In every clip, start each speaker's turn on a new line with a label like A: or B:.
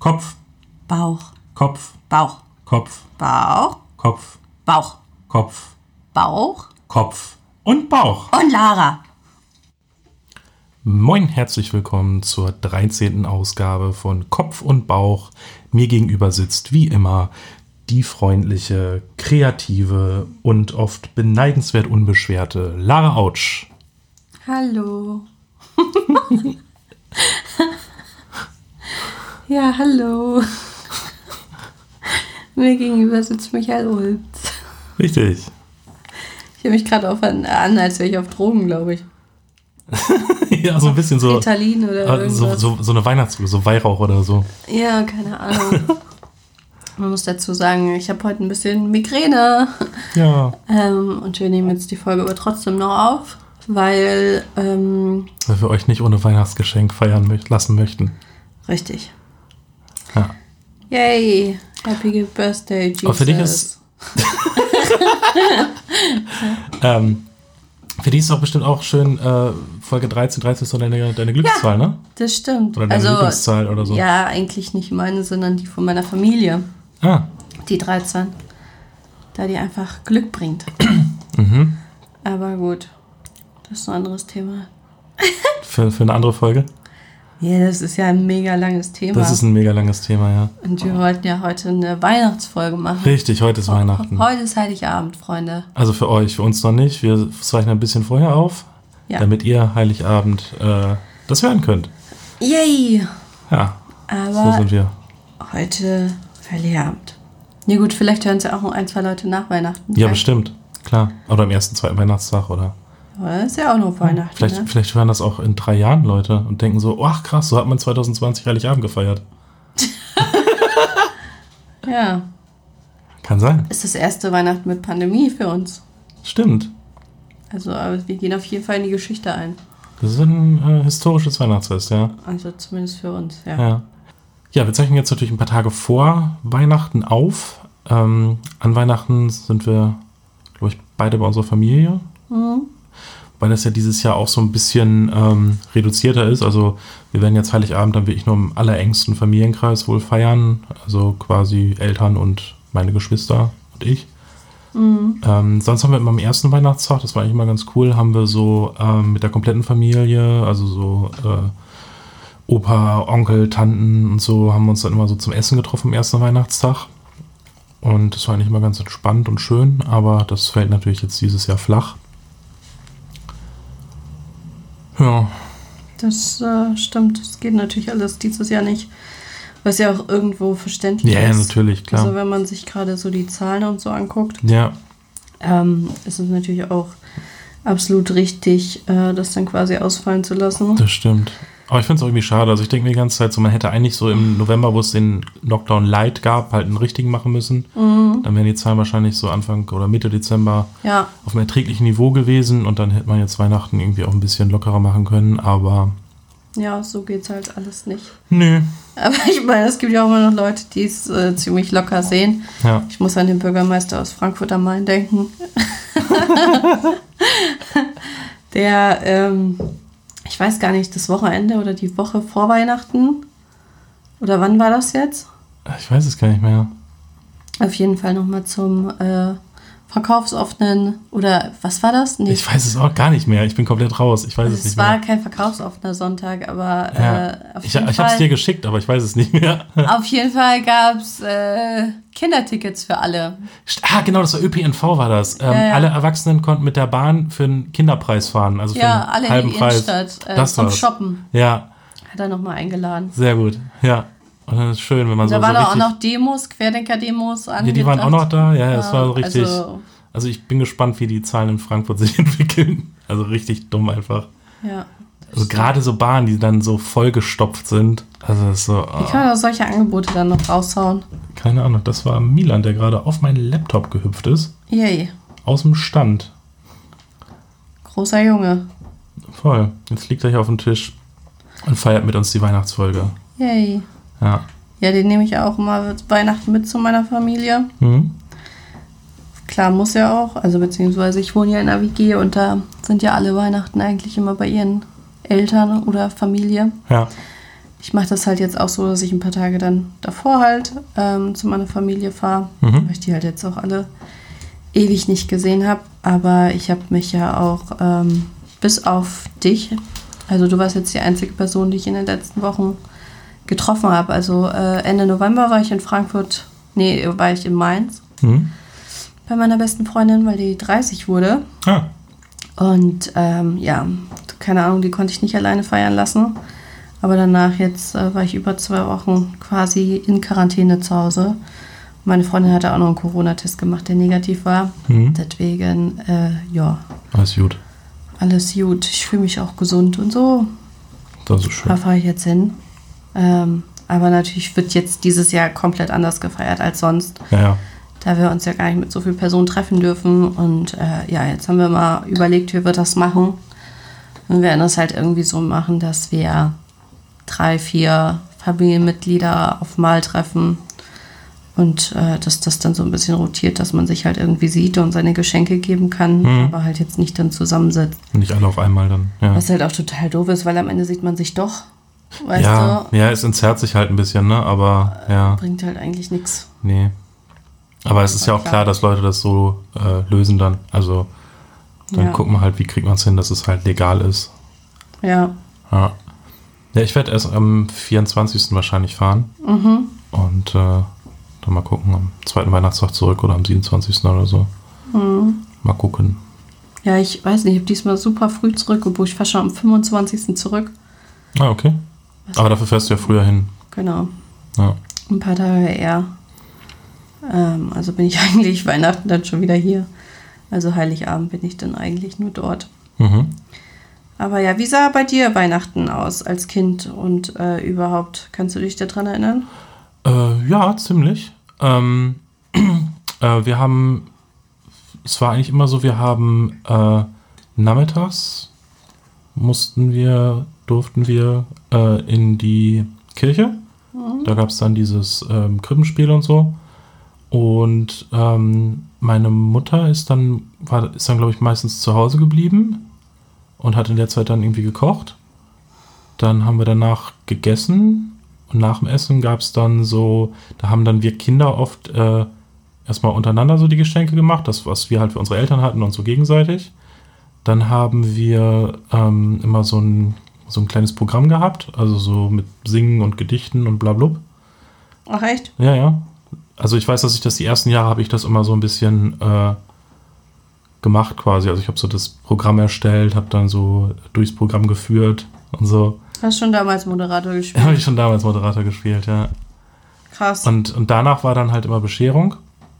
A: Kopf,
B: Bauch,
A: Kopf,
B: Bauch,
A: Kopf,
B: Bauch,
A: Kopf,
B: Bauch,
A: Kopf,
B: Bauch
A: Kopf und Bauch.
B: und Lara.
A: Moin, herzlich willkommen zur 13. Ausgabe von Kopf und Bauch. Mir gegenüber sitzt wie immer die freundliche, kreative und oft beneidenswert unbeschwerte Lara Autsch.
B: Hallo. Ja, hallo. Mir gegenüber sitzt Michael Ulz.
A: Richtig.
B: Ich höre mich gerade an, als wäre ich auf Drogen, glaube ich.
A: Ja, so ein bisschen so.
B: Ritalin oder irgendwas.
A: So eine so Weihrauch oder so.
B: Ja, keine Ahnung. Man muss dazu sagen, ich habe heute ein bisschen Migräne.
A: Ja.
B: Und wir nehmen jetzt die Folge aber trotzdem noch auf, weil...
A: Weil wir euch nicht ohne Weihnachtsgeschenk feiern lassen möchten.
B: Richtig.
A: Ja.
B: Yay! Happy Birthday, Jesus.
A: Aber für dich ist... für dich ist auch bestimmt auch schön, Folge 13 ist so deine Glückszahl, ne?
B: Das stimmt.
A: Oder deine Lieblingszahl oder so.
B: Ja, eigentlich nicht meine, sondern die von meiner Familie.
A: Ah.
B: Die 13. Da die einfach Glück bringt.
A: Mhm.
B: Aber gut, das ist ein anderes Thema.
A: Für eine andere Folge?
B: Ja, das ist ja ein mega langes Thema.
A: Das ist ein mega langes Thema, ja.
B: Und wir wollten ja heute eine Weihnachtsfolge machen.
A: Richtig, heute ist Weihnachten.
B: Heute ist Heiligabend, Freunde.
A: Also für euch, für uns noch nicht. Wir zeichnen ein bisschen vorher auf,
B: Ja.
A: damit ihr Heiligabend das hören könnt.
B: Yay!
A: Ja,
B: Aber
A: so sind wir.
B: heute Heiligabend. Ja gut, vielleicht hören es ja auch ein, zwei Leute nach Weihnachten.
A: Ja, bestimmt. Klar. Oder am ersten, zweiten Weihnachtstag, oder?
B: Aber das ist ja auch noch Weihnachten, ne?
A: Vielleicht hören das auch in 3 Jahren Leute und denken so, ach krass, so hat man 2020 Heiligabend gefeiert.
B: Ja.
A: Kann sein.
B: Ist das erste Weihnachten mit Pandemie für uns.
A: Stimmt.
B: Also aber wir gehen auf jeden Fall in die Geschichte ein.
A: Das ist ein historisches Weihnachtsfest, ja.
B: Also zumindest für uns, ja.
A: Ja. Ja, wir zeichnen jetzt natürlich ein paar Tage vor Weihnachten auf. An Weihnachten sind wir, glaube ich, beide bei unserer Familie.
B: Mhm.
A: Weil das ja dieses Jahr auch so ein bisschen reduzierter ist. Also wir werden jetzt Heiligabend dann wirklich nur im allerengsten Familienkreis wohl feiern. Also quasi Eltern und meine Geschwister und ich.
B: Mhm.
A: Sonst haben wir immer am ersten Weihnachtstag, das war eigentlich immer ganz cool, haben wir so mit der kompletten Familie, also so Opa, Onkel, Tanten und so, haben wir uns dann immer so zum Essen getroffen am ersten Weihnachtstag. Und das war eigentlich immer ganz entspannt und schön, aber das fällt natürlich jetzt dieses Jahr flach. Ja.
B: Das stimmt. Das geht natürlich alles dieses Jahr nicht. Was ja auch irgendwo verständlich ist.
A: Ja, natürlich, klar.
B: Also wenn man sich gerade so die Zahlen und so anguckt,
A: Ja,
B: ist es natürlich auch absolut richtig, das dann quasi ausfallen zu lassen.
A: das stimmt. Aber ich finde es auch irgendwie schade. Also ich denke mir die ganze Zeit so, man hätte eigentlich so im November, wo es den Lockdown Light gab, halt einen richtigen machen müssen.
B: Mhm.
A: Dann wären die Zahlen wahrscheinlich so Anfang oder Mitte Dezember
B: Ja,
A: auf einem erträglichen Niveau gewesen und dann hätte man jetzt Weihnachten irgendwie auch ein bisschen lockerer machen können, aber
B: ja, so geht's halt alles nicht.
A: nö.
B: Aber ich meine, es gibt ja auch immer noch Leute, die es ziemlich locker sehen.
A: Ja.
B: Ich muss an den Bürgermeister aus Frankfurt am Main denken. Der, ich weiß gar nicht, das Wochenende oder die Woche vor Weihnachten? Oder wann war das jetzt?
A: Ich weiß es gar nicht mehr.
B: Auf jeden Fall nochmal zum verkaufsoffenen, oder was war das? Nee,
A: Ich weiß es auch gar nicht mehr. Ich bin komplett raus. Ich weiß es
B: es
A: nicht
B: war
A: mehr.
B: kein verkaufsoffener Sonntag, aber
A: Ja.
B: auf
A: Ich
B: jeden
A: habe es
B: Fall...
A: dir geschickt, aber ich weiß es nicht mehr.
B: Auf jeden Fall gab es Kindertickets für alle.
A: Genau, das war ÖPNV war das.
B: Ja.
A: Alle Erwachsenen konnten mit der Bahn für einen Kinderpreis fahren. Also für
B: Ja,
A: einen
B: alle in
A: halben
B: die
A: Preis.
B: Innenstadt
A: Das
B: zum
A: war's.
B: Shoppen.
A: Ja,
B: Hat er nochmal eingeladen.
A: sehr gut. Ja. Und dann ist es schön, wenn man
B: Da
A: so
B: waren auch
A: richtig...
B: noch Demos, Querdenker-Demos
A: Ja, die waren auch noch da. Ja, das war so richtig...
B: Also,
A: Also ich bin gespannt, wie die Zahlen in Frankfurt sich entwickeln. Also richtig dumm einfach.
B: ja.
A: Also gerade so Bahnen, die dann so vollgestopft sind. Also das ist so...
B: Wie kann man solche Angebote dann noch raushauen?
A: Keine Ahnung, das war Milan, der gerade auf meinen Laptop gehüpft ist.
B: Yay.
A: Aus dem Stand.
B: Großer Junge.
A: Voll. Jetzt liegt er hier auf dem Tisch und feiert mit uns die Weihnachtsfolge.
B: Yay.
A: Ja.
B: Ja, den nehme ich auch immer Weihnachten mit zu meiner Familie.
A: Mhm.
B: Klar, muss ja auch. Also beziehungsweise ich wohne ja in einer WG und da sind ja alle Weihnachten eigentlich immer bei ihren Eltern oder Familie.
A: Ja.
B: ich mache das halt jetzt auch so, dass ich ein paar Tage dann davor halt zu meiner Familie fahre, weil ich die halt jetzt auch alle ewig nicht gesehen habe. Aber ich habe mich ja auch bis auf dich, also du warst jetzt die einzige Person, die ich in den letzten Wochen getroffen habe. Also Ende November war ich in Frankfurt, war ich in Mainz bei meiner besten Freundin, weil die 30 wurde.
A: Ah.
B: Und keine Ahnung, die konnte ich nicht alleine feiern lassen. Aber danach jetzt war ich über 2 Wochen quasi in Quarantäne zu Hause. Meine Freundin hatte auch noch einen Corona-Test gemacht, der negativ war. Deswegen,
A: Alles gut.
B: alles gut. Ich fühle mich auch gesund und so.
A: Das ist schön.
B: Da fahre ich jetzt hin. Aber natürlich wird jetzt dieses Jahr komplett anders gefeiert als sonst.
A: Ja.
B: Da wir uns ja gar nicht mit so vielen Personen treffen dürfen. Und jetzt haben wir mal überlegt, wie wir das machen. Und wir werden das halt irgendwie so machen, dass wir 3, 4 Familienmitglieder auf Mal treffen. Und dass das dann so ein bisschen rotiert, dass man sich halt irgendwie sieht und seine Geschenke geben kann, aber halt jetzt nicht dann zusammensitzt.
A: Nicht alle auf einmal dann, ja.
B: Was halt auch total doof ist, weil am Ende sieht man sich doch, weißt du?
A: Ja, es entzerrt sich halt ein bisschen, ne, aber ja.
B: Bringt halt eigentlich nichts.
A: Nee. Aber es ist ja auch klar, dass Leute das so lösen dann. Also dann gucken wir halt, wie kriegt man es hin, dass es halt legal ist.
B: Ja.
A: Ja, ich werde erst am 24. wahrscheinlich fahren. Und dann mal gucken, am 2. Weihnachtstag zurück oder am 27. oder so. Mal gucken.
B: Ja, ich weiß nicht, ich habe diesmal super früh zurückgebucht. Ich fahre schon am 25. zurück.
A: Ah, okay. Aber dafür fährst du ja früher hin.
B: Genau.
A: Ja.
B: Ein paar Tage eher. Also bin ich eigentlich Weihnachten dann schon wieder hier. Also Heiligabend bin ich dann eigentlich nur dort. Aber ja, wie sah bei dir Weihnachten aus als Kind und überhaupt? Kannst du dich daran erinnern?
A: Ja, ziemlich. Wir haben, es war eigentlich immer so, wir haben nachmittags durften wir in die Kirche. Da gab es dann dieses Krippenspiel und so. Und meine Mutter ist dann, glaube ich, meistens zu Hause geblieben und hat in der Zeit dann irgendwie gekocht. Dann haben wir danach gegessen. Und nach dem Essen gab es dann so, da haben dann wir Kinder oft erstmal untereinander so die Geschenke gemacht, das, was wir halt für unsere Eltern hatten und so gegenseitig. Dann haben wir immer so ein kleines Programm gehabt, also so mit Singen und Gedichten und blablub.
B: Ach echt?
A: Ja. Also ich weiß, dass ich das die ersten Jahre habe ich das immer so ein bisschen gemacht quasi. Also ich habe so das Programm erstellt, habe dann so durchs Programm geführt und so.
B: Hast du schon damals Moderator gespielt?
A: Ja, habe ich schon damals Moderator gespielt, ja.
B: Krass.
A: Und danach war dann halt immer Bescherung.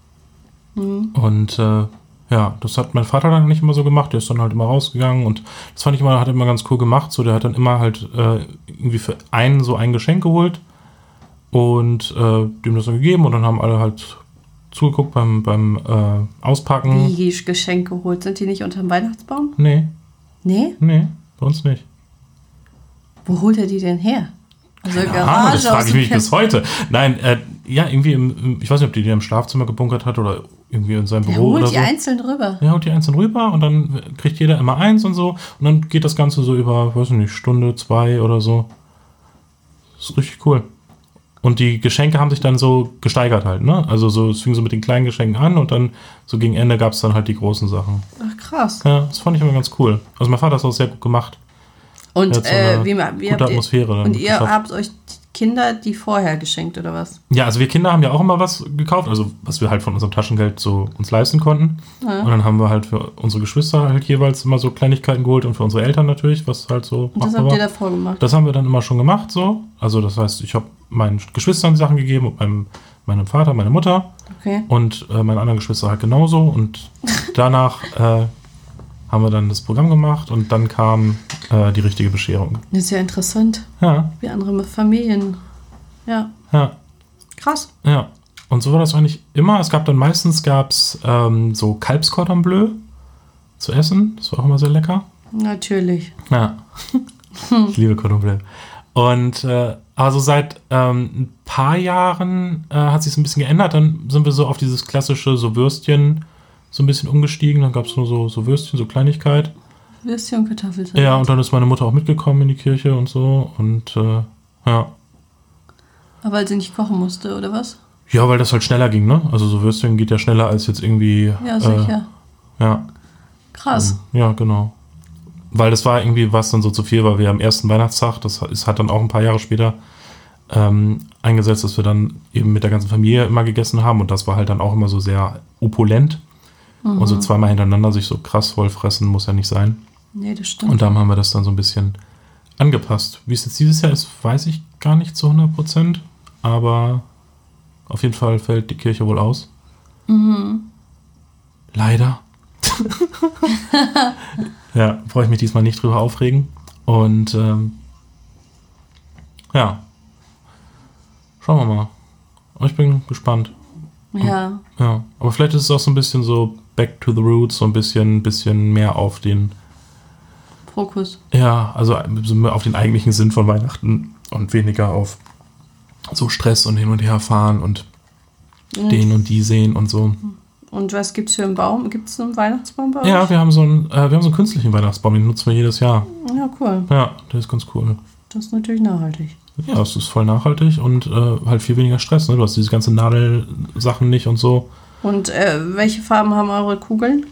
A: Und das hat mein Vater dann nicht immer so gemacht. Der ist dann halt immer rausgegangen und das fand ich immer, hat er immer ganz cool gemacht. So, der hat dann immer halt irgendwie für einen so ein Geschenk geholt und dem das dann gegeben und dann haben alle halt zugeguckt beim Auspacken.
B: Wie Geschenke geholt? Sind die nicht unterm Weihnachtsbaum?
A: Nee.
B: Nee?
A: Nee, bei uns nicht.
B: Wo holt er die denn her? Also
A: Garage, das frage ich mich bis heute. Nein, irgendwie ich weiß nicht, ob die im Schlafzimmer gebunkert hat oder irgendwie in seinem Büro oder so.
B: Holt die einzeln rüber.
A: Ja, holt die einzeln rüber und dann kriegt jeder immer eins und so. Und dann geht das Ganze so über, weiß nicht, Stunde, 2 oder so. Das ist richtig cool. Und die Geschenke haben sich dann so gesteigert halt, ne? Also so, es fing so mit den kleinen Geschenken an und dann so gegen Ende gab es dann halt die großen Sachen.
B: Ach, krass.
A: Ja, das fand ich immer ganz cool. Also mein Vater hat das auch sehr gut gemacht.
B: Und
A: so
B: wie
A: habt Atmosphäre dann
B: und ihr
A: geschafft.
B: habt euch Kinder die vorher geschenkt, oder was?
A: Ja, also wir Kinder haben ja auch immer was gekauft, also was wir halt von unserem Taschengeld so uns leisten konnten. Ja. Und dann haben wir halt für unsere Geschwister halt jeweils immer so Kleinigkeiten geholt und für unsere Eltern natürlich, was halt so
B: und das habt ihr davor gemacht?
A: Das haben wir dann immer schon gemacht so. Also das heißt, ich habe meinen Geschwistern Sachen gegeben und meinem Vater, meine Mutter.
B: Okay.
A: Und meine anderen Geschwister halt genauso. Und danach haben wir dann das Programm gemacht und dann kam die richtige Bescherung.
B: Das ist ja interessant.
A: Ja.
B: Wie andere mit Familien. Ja.
A: Ja.
B: Krass.
A: Ja. Und so war das eigentlich immer. Es gab dann meistens so Kalbscordon Bleu zu essen. Das war auch immer sehr lecker.
B: Natürlich.
A: Ja. Ich liebe Cordon Bleu. Und also seit ein paar Jahren hat sich ein bisschen geändert. Dann sind wir so auf dieses klassische so Würstchen so ein bisschen umgestiegen. Dann gab es nur so Würstchen, so Kleinigkeit.
B: Würstchen und Kartoffelsalat.
A: Ja, und dann ist meine Mutter auch mitgekommen in die Kirche und so. Und Ja.
B: Aber weil sie nicht kochen musste, oder was?
A: Ja, weil das halt schneller ging, ne? Also so Würstchen geht ja schneller als jetzt irgendwie...
B: Ja, sicher.
A: Ja.
B: Krass.
A: Ja, genau. Weil das war irgendwie, was dann so zu viel war. Wir am ersten Weihnachtstag, hat dann auch ein paar Jahre später eingesetzt, dass wir dann eben mit der ganzen Familie immer gegessen haben. Und das war halt dann auch immer so sehr opulent. Und so zweimal hintereinander sich so krass voll fressen muss ja nicht sein.
B: Nee, das stimmt.
A: Und dann haben wir das dann so ein bisschen angepasst. Wie es jetzt dieses Jahr ist, weiß ich gar nicht zu 100%. Aber auf jeden Fall fällt die Kirche wohl aus. Leider. Ja, brauche ich mich diesmal nicht drüber aufregen. Und ja, schauen wir mal. Ich bin gespannt.
B: Ja.
A: Ja, aber vielleicht ist es auch so ein bisschen so back to the roots, so ein bisschen mehr auf den
B: Fokus.
A: Ja, also so mehr auf den eigentlichen Sinn von Weihnachten und weniger auf so Stress und hin und her fahren und den und die sehen und so.
B: Und was gibt's für einen Baum? Gibt es einen Weihnachtsbaum bei euch?
A: Ja, wir haben so einen künstlichen Weihnachtsbaum, den nutzen wir jedes Jahr.
B: Ja, cool.
A: Ja, der ist ganz cool.
B: Das ist natürlich nachhaltig.
A: Ja, es ist voll nachhaltig und halt viel weniger Stress. Ne? Du hast diese ganzen Nadelsachen nicht und so.
B: Und welche Farben haben eure Kugeln?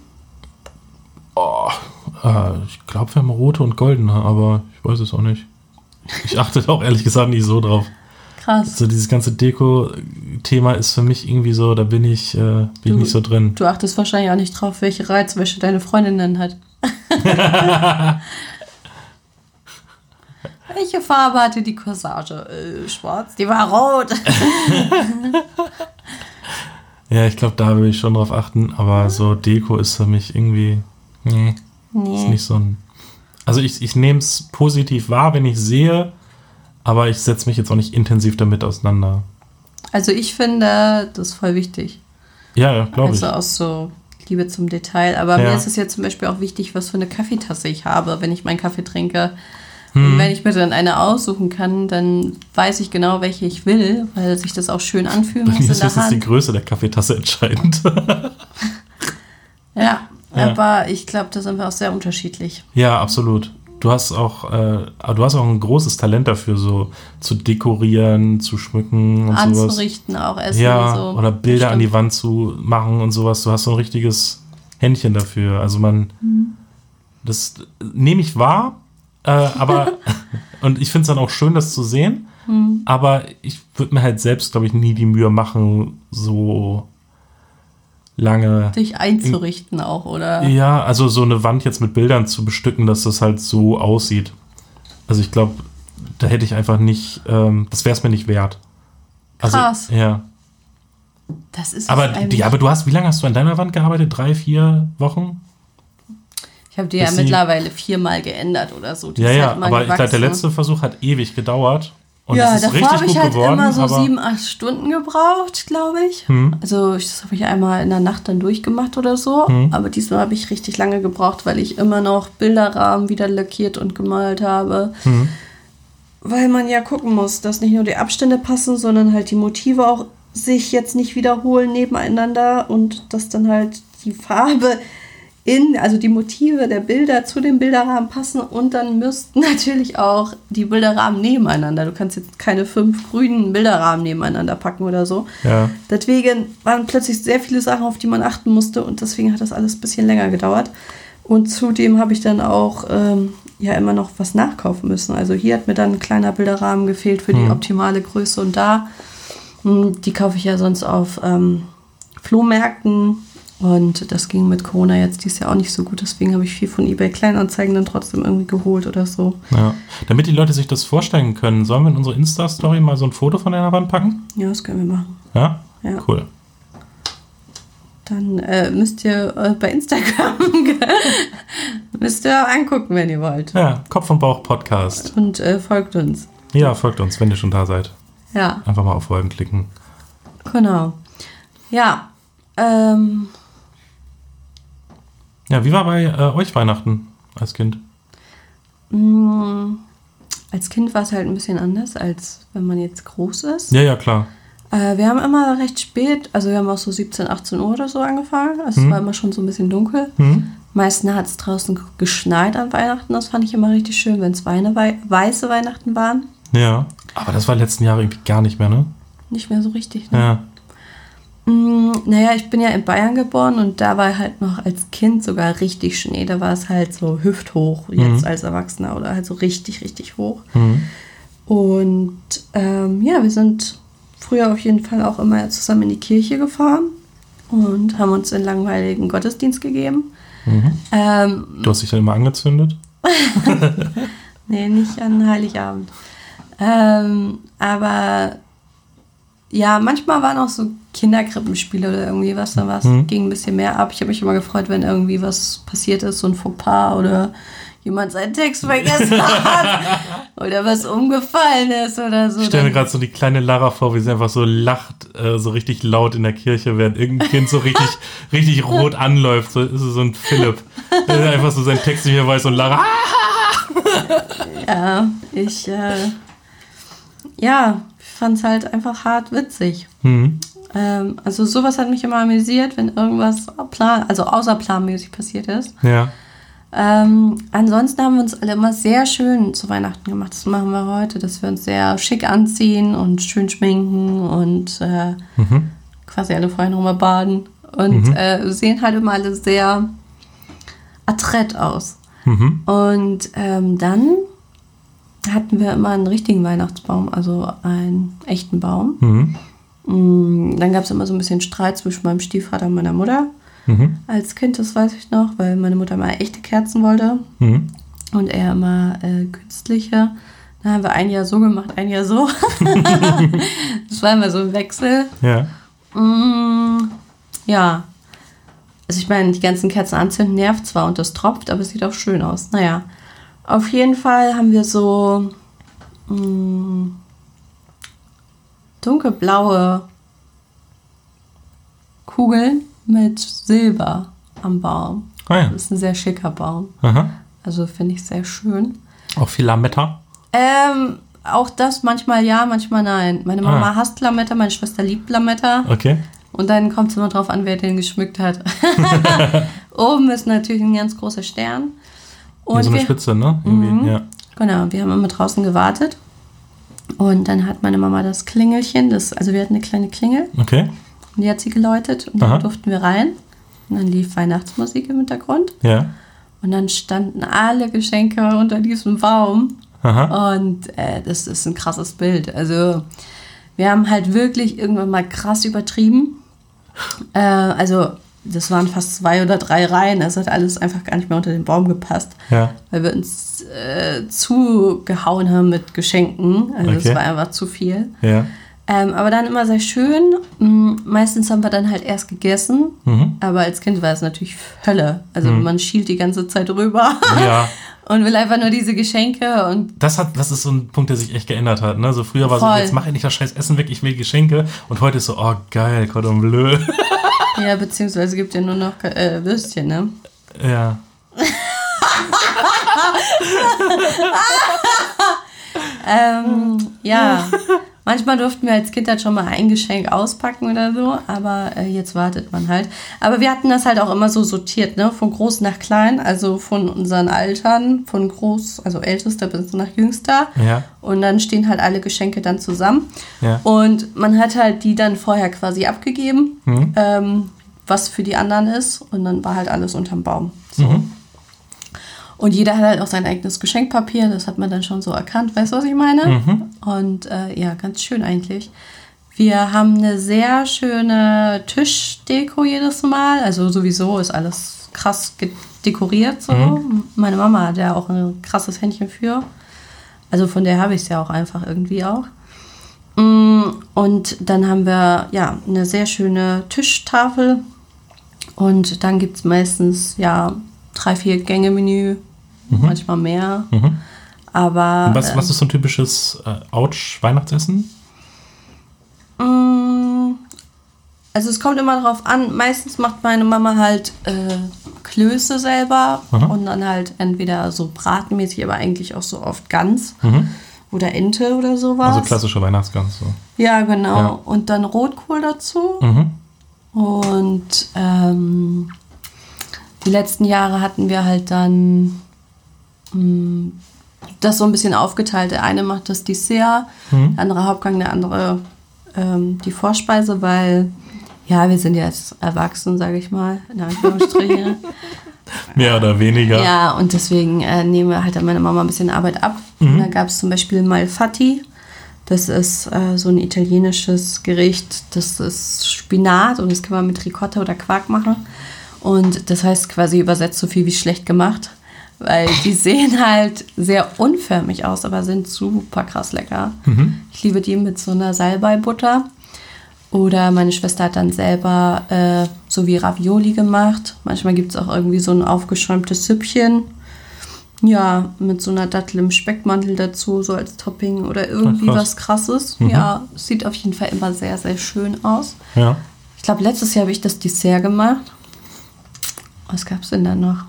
A: Ich glaube, wir haben rote und goldene, aber ich weiß es auch nicht. Ich achte auch ehrlich gesagt nicht so drauf.
B: Krass.
A: So dieses ganze Deko-Thema ist für mich irgendwie so, da bin ich nicht so drin.
B: Du achtest wahrscheinlich auch nicht drauf, welche Reizwäsche deine Freundin dann hat. Welche Farbe hatte die Corsage? Schwarz? Die war rot.
A: Ja, ich glaube, da will ich schon drauf achten, aber so Deko ist für mich irgendwie, nee. Ist nicht so ein... Also ich nehme es positiv wahr, wenn ich sehe, aber ich setze mich jetzt auch nicht intensiv damit auseinander.
B: Also ich finde, das ist voll wichtig.
A: Ja, glaube ich.
B: Also auch so Liebe zum Detail. Aber mir ist es ja zum Beispiel auch wichtig, was für eine Kaffeetasse ich habe, wenn ich meinen Kaffee trinke. Und wenn ich mir dann eine aussuchen kann, dann weiß ich genau, welche ich will, weil sich das auch schön anfühlen muss in der Hand.
A: Ist die Größe der Kaffeetasse entscheidend.
B: Ja, aber ich glaube, da sind wir auch sehr unterschiedlich.
A: Ja, absolut. Du hast auch ein großes Talent dafür, so zu dekorieren, zu schmücken und sowas.
B: Anzurichten, auch essen
A: ja,
B: und so.
A: oder Bilder an die Wand zu machen und sowas. Du hast so ein richtiges Händchen dafür. Also das nehme ich wahr, aber und ich finde es dann auch schön, das zu sehen. Aber ich würde mir halt selbst, glaube ich, nie die Mühe machen, so lange...
B: Dich einzurichten auch, oder?
A: Ja, also so eine Wand jetzt mit Bildern zu bestücken, dass das halt so aussieht. Also ich glaube, da hätte ich einfach nicht... das wäre es mir nicht wert. Also,
B: krass.
A: Ja.
B: Das ist
A: aber wie lange hast du an deiner Wand gearbeitet? 3-4 Wochen?
B: Ich habe die ja mittlerweile 4-mal geändert oder so. Die
A: ja, aber ich glaube, der letzte Versuch hat ewig gedauert. Und
B: ja,
A: es ist
B: davor habe ich halt
A: geworden,
B: immer so 7-8 Stunden gebraucht, glaube ich. Also das habe ich einmal in der Nacht dann durchgemacht oder so. Aber diesmal habe ich richtig lange gebraucht, weil ich immer noch Bilderrahmen wieder lackiert und gemalt habe. Weil man ja gucken muss, dass nicht nur die Abstände passen, sondern halt die Motive auch sich jetzt nicht wiederholen nebeneinander und dass dann halt die Farbe also die Motive der Bilder zu den Bilderrahmen passen und dann müssten natürlich auch die Bilderrahmen nebeneinander. Du kannst jetzt keine 5 grünen Bilderrahmen nebeneinander packen oder so.
A: Ja.
B: Deswegen waren plötzlich sehr viele Sachen, auf die man achten musste und deswegen hat das alles ein bisschen länger gedauert. Und zudem habe ich dann auch immer noch was nachkaufen müssen. Also hier hat mir dann ein kleiner Bilderrahmen gefehlt für die optimale Größe und die kaufe ich ja sonst auf Flohmärkten. Und das ging mit Corona jetzt dieses Jahr auch nicht so gut. Deswegen habe ich viel von eBay Kleinanzeigen dann trotzdem irgendwie geholt oder so.
A: Ja. Damit die Leute sich das vorstellen können, sollen wir in unsere Insta-Story mal so ein Foto von deiner Wand packen?
B: Ja, das können wir machen.
A: Ja? Cool.
B: Dann müsst ihr bei Instagram müsst ihr angucken, wenn ihr wollt.
A: Ja, Kopf und Bauch Podcast.
B: Und folgt uns.
A: Ja, folgt uns, wenn ihr schon da seid.
B: Ja.
A: Einfach mal auf Folgen klicken.
B: Genau. Ja.
A: Ja, wie war bei euch Weihnachten als Kind?
B: Als Kind war es halt ein bisschen anders, als wenn man jetzt groß ist.
A: Ja, klar.
B: Wir haben immer recht spät, also wir haben auch so 17, 18 Uhr oder so angefangen. Also es war immer schon so ein bisschen dunkel. Meistens hat es draußen geschneit an Weihnachten. Das fand ich immer richtig schön, wenn es weiße Weihnachten waren.
A: Ja. Aber das war letzten Jahre irgendwie gar nicht mehr, ne?
B: Nicht mehr so richtig, ne?
A: Ja.
B: Naja, ich bin ja in Bayern geboren und da war halt noch als Kind sogar richtig Schnee. Da war es halt so hüfthoch, jetzt als Erwachsener oder halt so richtig, richtig hoch. Und ja, wir sind früher auf jeden Fall auch immer zusammen in die Kirche gefahren und haben uns einen langweiligen Gottesdienst gegeben.
A: Du hast dich dann immer angezündet?
B: Nee, nicht an Heiligabend. Aber ja, manchmal waren auch so Kinderkrippenspiele oder irgendwie was, dann ging ein bisschen mehr ab. Ich habe mich immer gefreut, wenn irgendwie was passiert ist, so ein Fauxpas oder jemand seinen Text vergessen hat oder was umgefallen ist oder so.
A: Ich stelle mir gerade so die kleine Lara vor, wie sie einfach so lacht, so richtig laut in der Kirche, während irgendein Kind so richtig, richtig rot anläuft. So ist es so ein Philipp, der einfach so seinen Text nicht mehr weiß und Lara.
B: Ja, ich fand es halt einfach hart witzig. Also sowas hat mich immer amüsiert, wenn irgendwas außerplanmäßig passiert ist.
A: Ja.
B: Ansonsten haben wir uns alle immer sehr schön zu Weihnachten gemacht. Das machen wir heute, dass wir uns sehr schick anziehen und schön schminken und quasi alle vorher nochmal baden. Und sehen halt immer alle sehr adrett aus. Und dann hatten wir immer einen richtigen Weihnachtsbaum, also einen echten Baum. Dann gab es immer so ein bisschen Streit zwischen meinem Stiefvater und meiner Mutter. Als Kind, das weiß ich noch, weil meine Mutter mal echte Kerzen wollte und er immer künstliche. Dann haben wir ein Jahr so gemacht, ein Jahr so. Das war immer so ein Wechsel.
A: Ja.
B: Ja. Also ich meine, die ganzen Kerzen anzünden nervt zwar und das tropft, aber es sieht auch schön aus. Naja, auf jeden Fall haben wir so dunkelblaue Kugeln mit Silber am Baum.
A: Ah ja.
B: Das ist ein sehr schicker Baum.
A: Aha.
B: Also finde ich sehr schön.
A: Auch viel Lametta?
B: Auch das manchmal ja, manchmal nein. Meine Mama hasst Lametta, meine Schwester liebt Lametta.
A: Okay.
B: Und dann kommt es immer drauf an, wer den geschmückt hat. Oben ist natürlich ein ganz großer Stern. Und
A: ja, so eine Spitze, ne? Irgendwie, ja.
B: Genau, wir haben immer draußen gewartet. Und dann hat meine Mama das Klingelchen, also wir hatten eine kleine Klingel.
A: Okay.
B: Und die hat sie geläutet und dann durften wir rein. Und dann lief Weihnachtsmusik im Hintergrund.
A: Ja.
B: Und dann standen alle Geschenke unter diesem Baum.
A: Aha.
B: Und das ist ein krasses Bild. Also wir haben halt wirklich irgendwann mal krass übertrieben. Also das waren fast 2 oder 3 Reihen. Das hat alles einfach gar nicht mehr unter den Baum gepasst.
A: Ja.
B: Weil wir uns zugehauen haben mit Geschenken. Also es war einfach zu viel.
A: Ja.
B: Aber dann immer sehr schön. Meistens haben wir dann halt erst gegessen. Aber als Kind war es natürlich Hölle. Also man schielt die ganze Zeit rüber.
A: Ja.
B: Und will einfach nur diese Geschenke. Und
A: das ist so ein Punkt, der sich echt geändert hat. Ne? So früher war so, jetzt mach endlich das scheiß Essen weg, ich will Geschenke. Und heute ist so, oh geil, Cordon Bleu.
B: Ja, beziehungsweise gibt ja nur noch Würstchen, ne?
A: Ja.
B: Ja, manchmal durften wir als Kind halt schon mal ein Geschenk auspacken oder so, aber jetzt wartet man halt. Aber wir hatten das halt auch immer so sortiert, ne? Von groß nach klein, also von unseren Altern, von groß, also ältester bis nach jüngster.
A: Ja.
B: Und dann stehen halt alle Geschenke dann zusammen.
A: Ja.
B: Und man hat halt die dann vorher quasi abgegeben, was für die anderen ist. Und dann war halt alles unterm Baum. So. Und jeder hat halt auch sein eigenes Geschenkpapier, das hat man dann schon so erkannt, weißt du, was ich meine? Und ja, ganz schön eigentlich. Wir haben eine sehr schöne Tischdeko jedes Mal, also sowieso ist alles krass dekoriert so. Meine Mama hat ja auch ein krasses Händchen für, also von der habe ich es ja auch einfach irgendwie auch. Und dann haben wir ja eine sehr schöne Tischtafel und dann gibt es meistens ja 3-4 Gänge-Menü, manchmal mehr. Aber
A: was ist so ein typisches Autsch-Weihnachtsessen?
B: Also es kommt immer darauf an, meistens macht meine Mama halt Klöße selber und dann halt entweder so bratenmäßig, aber eigentlich auch so oft Gans oder Ente oder sowas.
A: Also klassische Weihnachtsgans. So.
B: Ja, genau. Ja. Und dann Rotkohl dazu. Und die letzten Jahre hatten wir halt dann das so ein bisschen aufgeteilt. Der eine macht das Dessert, der andere Hauptgang, der andere die Vorspeise, weil, ja, wir sind jetzt erwachsen, sage ich mal, in Anführungsstrichen.
A: Mehr oder weniger.
B: Ja, und deswegen nehmen wir halt an meine Mama ein bisschen Arbeit ab. Und da gab es zum Beispiel Malfatti. Das ist so ein italienisches Gericht. Das ist Spinat und das kann man mit Ricotta oder Quark machen. Und das heißt quasi übersetzt so viel wie schlecht gemacht. Weil die sehen halt sehr unförmig aus, aber sind super krass lecker. Ich liebe die mit so einer Salbei-Butter. Oder meine Schwester hat dann selber so wie Ravioli gemacht. Manchmal gibt es auch irgendwie so ein aufgeschäumtes Süppchen. Ja, mit so einer Dattel im Speckmantel dazu, so als Topping oder irgendwie was Krasses. Ja, sieht auf jeden Fall immer sehr, sehr schön aus.
A: Ja.
B: Ich glaube, letztes Jahr habe ich das Dessert gemacht. Was gab es denn da noch?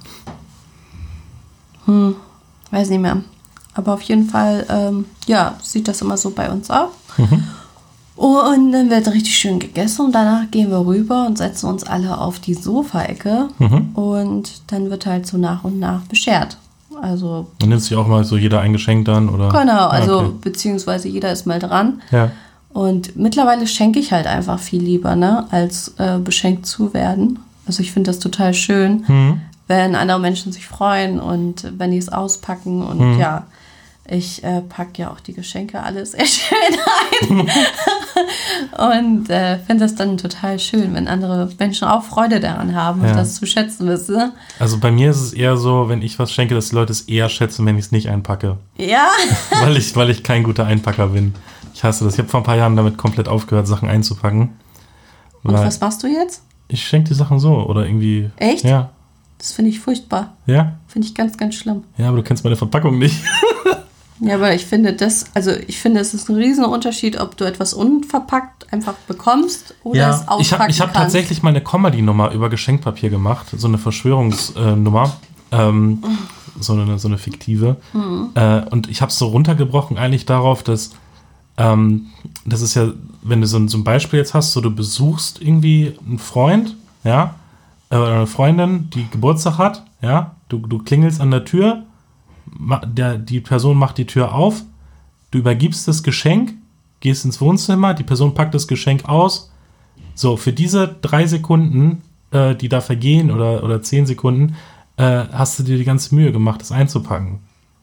B: Weiß nicht mehr. Aber auf jeden Fall, ja, sieht das immer so bei uns aus. Und dann wird richtig schön gegessen und danach gehen wir rüber und setzen uns alle auf die Sofaecke und dann wird halt so nach und nach beschert. Also
A: dann nimmt sich auch mal so jeder ein Geschenk dann, oder?
B: Genau, also beziehungsweise jeder ist mal dran.
A: Ja.
B: Und mittlerweile schenke ich halt einfach viel lieber, ne, als beschenkt zu werden. Also ich finde das total schön, wenn andere Menschen sich freuen und wenn die es auspacken und ja, ich packe ja auch die Geschenke alle sehr schön ein und finde das dann total schön, wenn andere Menschen auch Freude daran haben und das zu schätzen wissen.
A: Also bei mir ist es eher so, wenn ich was schenke, dass die Leute es eher schätzen, wenn ich es nicht einpacke.
B: Ja.
A: weil ich kein guter Einpacker bin. Ich hasse das. Ich habe vor ein paar Jahren damit komplett aufgehört, Sachen einzupacken.
B: Und was machst du jetzt?
A: Ich schenke die Sachen so oder irgendwie.
B: Echt?
A: Ja.
B: Das finde ich furchtbar.
A: Ja?
B: Finde ich ganz, ganz schlimm.
A: Ja, aber du kennst meine Verpackung nicht.
B: Ja, aber ich finde es ist ein riesen Unterschied, ob du etwas unverpackt einfach bekommst oder es auspacken
A: ich habe tatsächlich mal eine Comedy-Nummer über Geschenkpapier gemacht, so eine Verschwörungsnummer, so eine fiktive. Und ich habe es so runtergebrochen eigentlich darauf, dass das ist ja, wenn du so ein Beispiel jetzt hast, so du besuchst irgendwie einen Freund, ja, oder eine Freundin, die Geburtstag hat, ja, du klingelst an der Tür, die Person macht die Tür auf, du übergibst das Geschenk, gehst ins Wohnzimmer, die Person packt das Geschenk aus. So, für diese 3 Sekunden, die da vergehen oder 10 Sekunden, hast du dir die ganze Mühe gemacht, das einzupacken.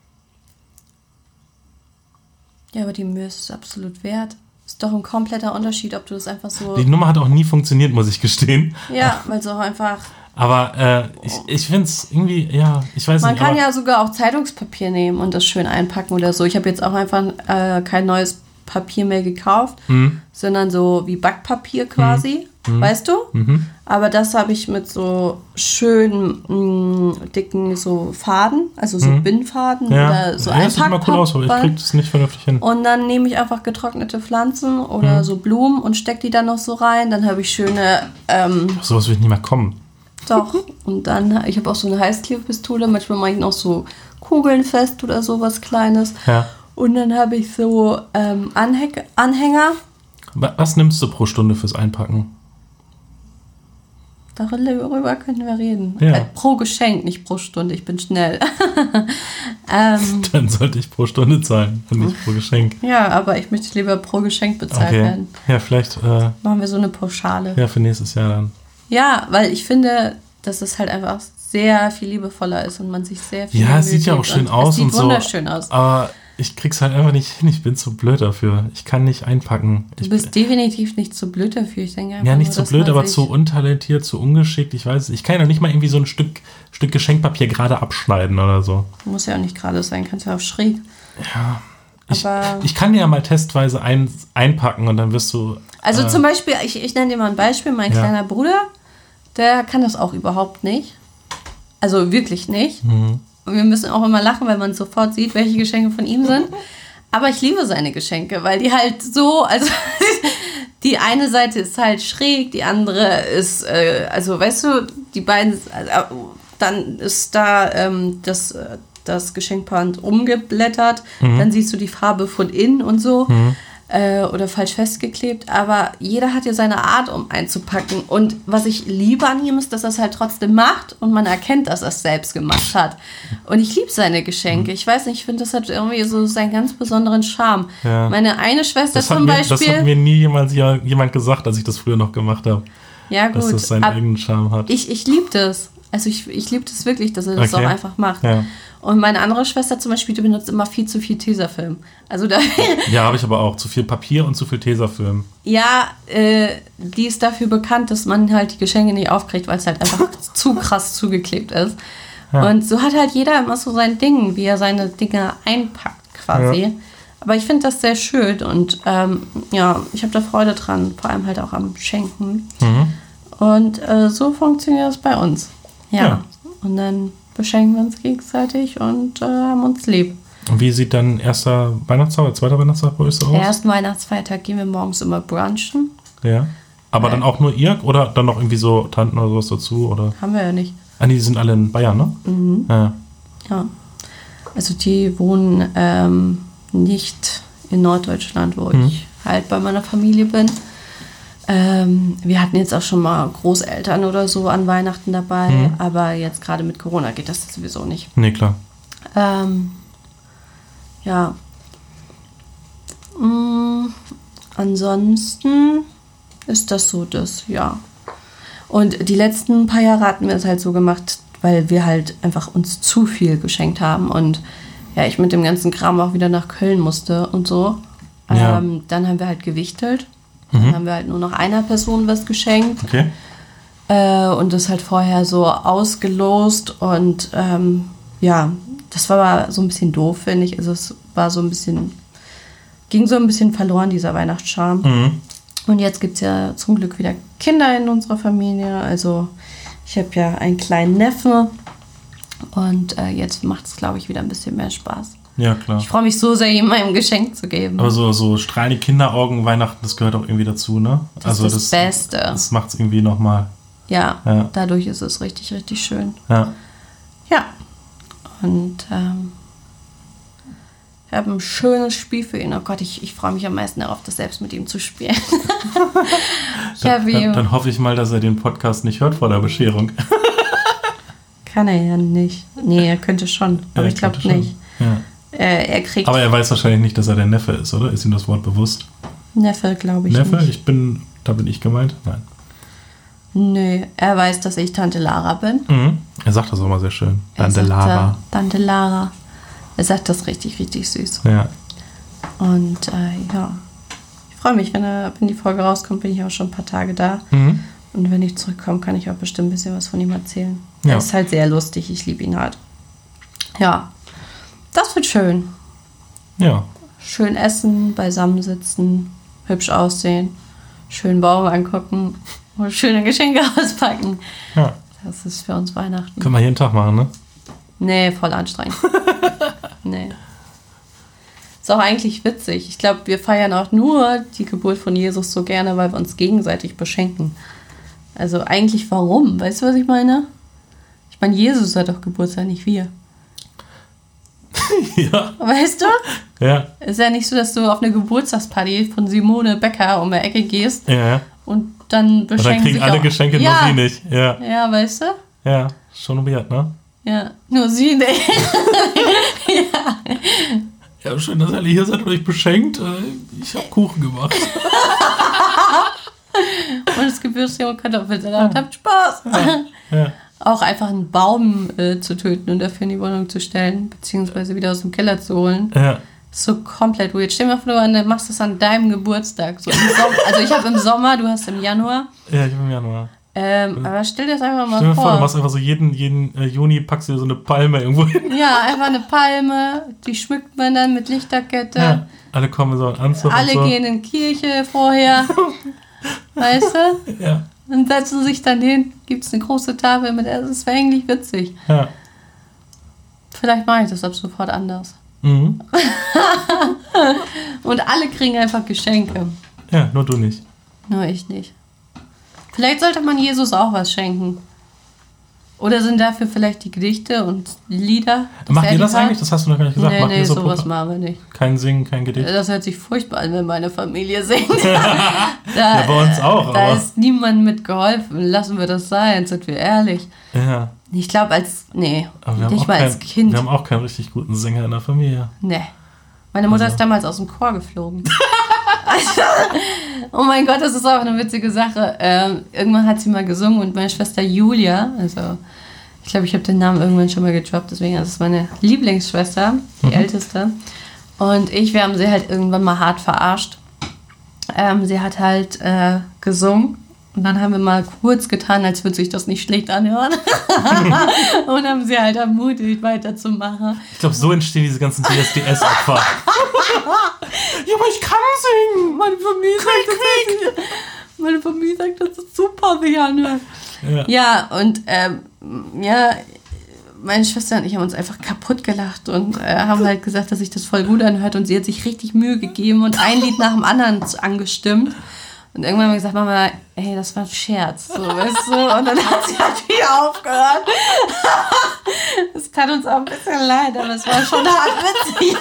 B: Ja, aber die Mühe ist es absolut wert. Ist doch ein kompletter Unterschied, ob du das einfach so...
A: Die Nummer hat auch nie funktioniert, muss ich gestehen.
B: Ja, weil es auch einfach...
A: Aber ich finde es irgendwie, ja, ich weiß nicht.
B: Man kann ja sogar auch Zeitungspapier nehmen und das schön einpacken oder so. Ich habe jetzt auch einfach kein neues Papier mehr gekauft, sondern so wie Backpapier quasi, weißt du? Aber das habe ich mit so schönen, dicken so Faden, also so Bindfaden oder so
A: Einpackpapier. Das sieht mal cool aus, aber ich kriege das nicht vernünftig hin.
B: Und dann nehme ich einfach getrocknete Pflanzen oder so Blumen und stecke die dann noch so rein. Dann habe ich schöne...
A: sowas wird nie mehr kommen.
B: Doch. Und dann, ich habe auch so eine Heißklebepistole. Manchmal mache ich noch so Kugeln fest oder sowas Kleines. Ja. Und dann habe ich so Anhänger.
A: Was nimmst du pro Stunde fürs Einpacken?
B: Darüber können wir reden.
A: Ja.
B: Pro Geschenk, nicht pro Stunde. Ich bin schnell.
A: Dann sollte ich pro Stunde zahlen und nicht pro Geschenk.
B: Ja, aber ich möchte lieber pro Geschenk bezahlt werden.
A: Ja, vielleicht
B: machen wir so eine Pauschale.
A: Ja, für nächstes Jahr dann.
B: Ja, weil ich finde, dass es halt einfach sehr viel liebevoller ist und man sich sehr viel
A: Ja, es sieht ja auch schön aus und so.
B: Es sieht wunderschön aus.
A: Aber ich krieg's halt einfach nicht hin. Ich bin zu blöd dafür. Ich kann nicht einpacken.
B: Du bist definitiv nicht zu blöd dafür. Ich denke einfach
A: ja, nicht zu blöd, aber zu untalentiert, zu ungeschickt. Ich weiß, ich kann ja noch nicht mal irgendwie so ein Stück Geschenkpapier gerade abschneiden oder so.
B: Muss ja auch nicht gerade sein, kannst ja auch schräg.
A: Ja. Ich kann dir ja mal testweise einpacken und dann wirst du...
B: Also zum Beispiel, ich nenne dir mal ein Beispiel, mein kleiner Bruder, der kann das auch überhaupt nicht. Also wirklich nicht. Und wir müssen auch immer lachen, weil man sofort sieht, welche Geschenke von ihm sind. Aber ich liebe seine Geschenke, weil die halt so, also die eine Seite ist halt schräg, die andere ist, also weißt du, die beiden, dann ist da das Geschenkband umgeblättert, dann siehst du die Farbe von innen und so. oder falsch festgeklebt, aber jeder hat ja seine Art, um einzupacken. Und was ich liebe an ihm ist, dass er es halt trotzdem macht und man erkennt, dass er es selbst gemacht hat. Und ich liebe seine Geschenke. Ich weiß nicht, ich finde, das hat irgendwie so seinen ganz besonderen Charme. Ja. Meine eine Schwester zum Beispiel...
A: Das hat mir nie jemand gesagt, als ich das früher noch gemacht habe.
B: Ja, gut.
A: Dass das seinen eigenen Charme hat.
B: Ich liebe das. Also ich liebe das wirklich, dass er das auch einfach macht. Ja. Und meine andere Schwester zum Beispiel, die benutzt immer viel zu viel Tesafilm. Also da
A: ja, habe ich aber auch. Zu viel Papier und zu viel Tesafilm.
B: Ja, die ist dafür bekannt, dass man halt die Geschenke nicht aufkriegt, weil es halt einfach zu krass zugeklebt ist. Ja. Und so hat halt jeder immer so sein Ding, wie er seine Dinge einpackt quasi. Ja. Aber ich finde das sehr schön und ich habe da Freude dran, vor allem halt auch am Schenken. Mhm. Und so funktioniert das bei uns. Ja. Und dann beschenken wir uns gegenseitig und haben uns lieb.
A: Und wie sieht dann erster Weihnachtstag oder zweiter Weihnachtstag bei euch so aus?
B: Ersten Weihnachtsfeiertag gehen wir morgens immer brunchen.
A: Ja. Aber dann auch nur ihr oder dann noch irgendwie so Tanten oder sowas dazu? Oder?
B: Haben wir ja nicht.
A: Ah, die sind alle in Bayern, ne?
B: Mhm. Ja. Also die wohnen nicht in Norddeutschland, wo ich halt bei meiner Familie bin. Wir hatten jetzt auch schon mal Großeltern oder so an Weihnachten dabei, aber jetzt gerade mit Corona geht das sowieso nicht.
A: Nee, klar.
B: Ja. Ansonsten ist das so das, ja. Und die letzten paar Jahre hatten wir es halt so gemacht, weil wir halt einfach uns zu viel geschenkt haben und ja, ich mit dem ganzen Kram auch wieder nach Köln musste und so. Ja. Dann haben wir halt gewichtelt. Dann haben wir halt nur noch einer Person was geschenkt.
A: Okay.
B: Und das halt vorher so ausgelost. Und das war aber so ein bisschen doof, finde ich. Also es war so ein bisschen, ging so ein bisschen verloren, dieser Weihnachtscharme. Mhm. Und jetzt gibt es ja zum Glück wieder Kinder in unserer Familie. Also ich habe ja einen kleinen Neffen. Und jetzt macht es, glaube ich, wieder ein bisschen mehr Spaß.
A: Ja, klar.
B: Ich freue mich so sehr, ihm ein Geschenk zu geben.
A: Aber so strahlende Kinderaugen, Weihnachten, das gehört auch irgendwie dazu, ne?
B: Das ist das Beste.
A: Das macht es irgendwie nochmal.
B: Ja, dadurch ist es richtig, richtig schön.
A: Ja.
B: Ja. Und ich habe ein schönes Spiel für ihn. Oh Gott, ich freue mich am meisten darauf, das selbst mit ihm zu spielen.
A: Dann hoffe ich mal, dass er den Podcast nicht hört vor der Bescherung.
B: Kann er ja nicht. Nee, er könnte schon, aber ich glaube nicht.
A: Ja. Aber er weiß wahrscheinlich nicht, dass er der Neffe ist, oder? Ist ihm das Wort bewusst?
B: Neffe, glaube ich
A: Neffe?
B: nicht.
A: Da bin ich gemeint? Nein.
B: Nö, er weiß, dass ich Tante Lara bin.
A: Mhm. Er sagt das auch mal sehr schön. Tante Lara.
B: Tante Lara. Er sagt das richtig, richtig süß.
A: Ja.
B: Und ich freue mich, wenn die Folge rauskommt, bin ich auch schon ein paar Tage da. Mhm. Und wenn ich zurückkomme, kann ich auch bestimmt ein bisschen was von ihm erzählen. Ja. Er ist halt sehr lustig, ich liebe ihn halt. Ja. Das wird schön.
A: Ja.
B: Schön essen, beisammensitzen, hübsch aussehen, schön Baum angucken und schöne Geschenke auspacken.
A: Ja.
B: Das ist für uns Weihnachten.
A: Können wir jeden Tag machen, ne?
B: Nee, voll anstrengend. Nee. Ist auch eigentlich witzig. Ich glaube, wir feiern auch nur die Geburt von Jesus so gerne, weil wir uns gegenseitig beschenken. Also eigentlich warum? Weißt du, was ich meine? Ich meine, Jesus hat doch Geburtstag, nicht wir.
A: Ja.
B: Weißt du?
A: Ja.
B: Ist ja nicht so, dass du auf eine Geburtstagsparty von Simone Becker um die Ecke gehst und dann beschenken
A: und dann kriegen alle Geschenke, nur sie nicht. Ja.
B: Ja, weißt du?
A: Ja, schon weird, ne?
B: Ja, nur sie nicht.
A: Ja, schön, dass ihr alle hier seid und euch beschenkt. Ich habe Kuchen gemacht.
B: Und es gibt Würstchen und Kartoffelsalat. Habt Spaß.
A: Ja.
B: Auch einfach einen Baum zu töten und dafür in die Wohnung zu stellen, beziehungsweise wieder aus dem Keller zu holen.
A: Ja.
B: So komplett weird. Stell dir mal vor, du machst das an deinem Geburtstag. So im Sommer. Also ich habe im Sommer, du hast im Januar.
A: Ja, ich habe im Januar.
B: Aber stell dir das einfach mal vor.
A: Stell dir vor, du machst einfach so jeden Juni, packst du dir so eine Palme irgendwo hin.
B: Ja, einfach eine Palme, die schmückt man dann mit Lichterkette.
A: Ja, alle kommen so an Anzug
B: alle
A: und so.
B: gehen in die Kirche vorher. Weißt du?
A: Ja.
B: Und setzen sich dann hin, gibt es eine große Tafel mit Essen. Das wäre eigentlich witzig.
A: Ja.
B: Vielleicht mache ich das ab sofort anders.
A: Mhm.
B: Und alle kriegen einfach Geschenke.
A: Ja, nur du nicht.
B: Nur ich nicht. Vielleicht sollte man Jesus auch was schenken. Oder sind dafür vielleicht die Gedichte und Lieder?
A: Macht ihr das eigentlich? Das hast du noch gar nicht gesagt.
B: Nee, so sowas machen wir nicht.
A: Kein Singen, kein Gedicht?
B: Das hört sich furchtbar an, wenn meine Familie singt.
A: Ja, bei uns auch.
B: Da ist niemand mit geholfen. Lassen wir das sein, sind wir ehrlich.
A: Ja.
B: Ich glaube, nicht mal als Kind.
A: Wir haben auch keinen richtig guten Sänger in der Familie.
B: Nee. Meine Mutter ist damals aus dem Chor geflogen. Oh mein Gott, das ist auch eine witzige Sache. Irgendwann hat sie mal gesungen und meine Schwester Julia, also ich glaube, ich habe den Namen irgendwann schon mal gedroppt, deswegen ist es meine Lieblingsschwester, die älteste. Und wir haben sie halt irgendwann mal hart verarscht. Sie hat halt gesungen und dann haben wir mal kurz getan, als würde sich das nicht schlecht anhören. Und haben sie halt ermutigt, weiterzumachen.
A: Ich glaube, so entstehen diese ganzen DSDS-Opfer. Ja, aber ich kann singen.
B: Meine Familie sagt, das ist super, Vianne. Ja, und meine Schwester und ich haben uns einfach kaputt gelacht und haben halt gesagt, dass sich das voll gut anhört und sie hat sich richtig Mühe gegeben und ein Lied nach dem anderen angestimmt. Und irgendwann haben wir gesagt, Mama, hey, das war ein Scherz, so, weißt du? Und dann hat sie halt wieder aufgehört. Es tat uns auch ein bisschen leid, aber es war schon hart witzig.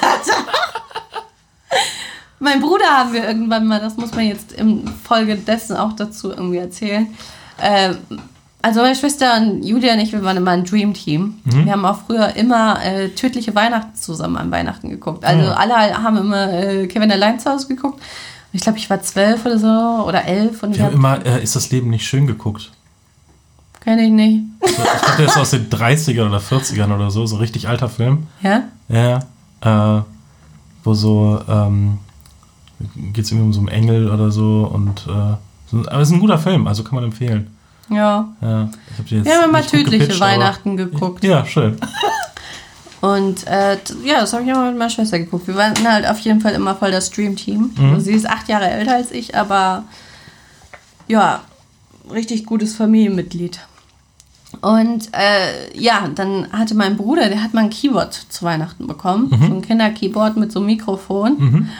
B: Mein Bruder haben wir irgendwann mal, das muss man jetzt in Folge dessen auch dazu irgendwie erzählen. Also meine Schwester und Julia und ich, wir waren immer ein Dream Team. Wir haben auch früher immer Tödliche Weihnachten zusammen an Weihnachten geguckt. Also alle haben immer Kevin allein zu Hause geguckt. Ich glaube, ich war 12 oder so oder 11. Und
A: wir haben immer Ist das Leben nicht schön geguckt.
B: Kenn ich nicht.
A: Ich glaube, der ist aus den 30ern oder 40ern oder so. So ein richtig alter Film.
B: Ja?
A: Ja. Wo so, geht es irgendwie um so einen Engel oder so. Und, aber es ist ein guter Film, also kann man empfehlen.
B: Ja.
A: Wir
B: haben immer Tödliche Weihnachten geguckt.
A: Ja, schön.
B: Und das habe ich immer mit meiner Schwester geguckt. Wir waren halt auf jeden Fall immer voll das Dream-Team. Sie ist 8 Jahre älter als ich, aber ja, richtig gutes Familienmitglied. Und dann hatte mein Bruder, der hat mal ein Keyboard zu Weihnachten bekommen. So ein Kinder-Keyboard mit so einem Mikrofon.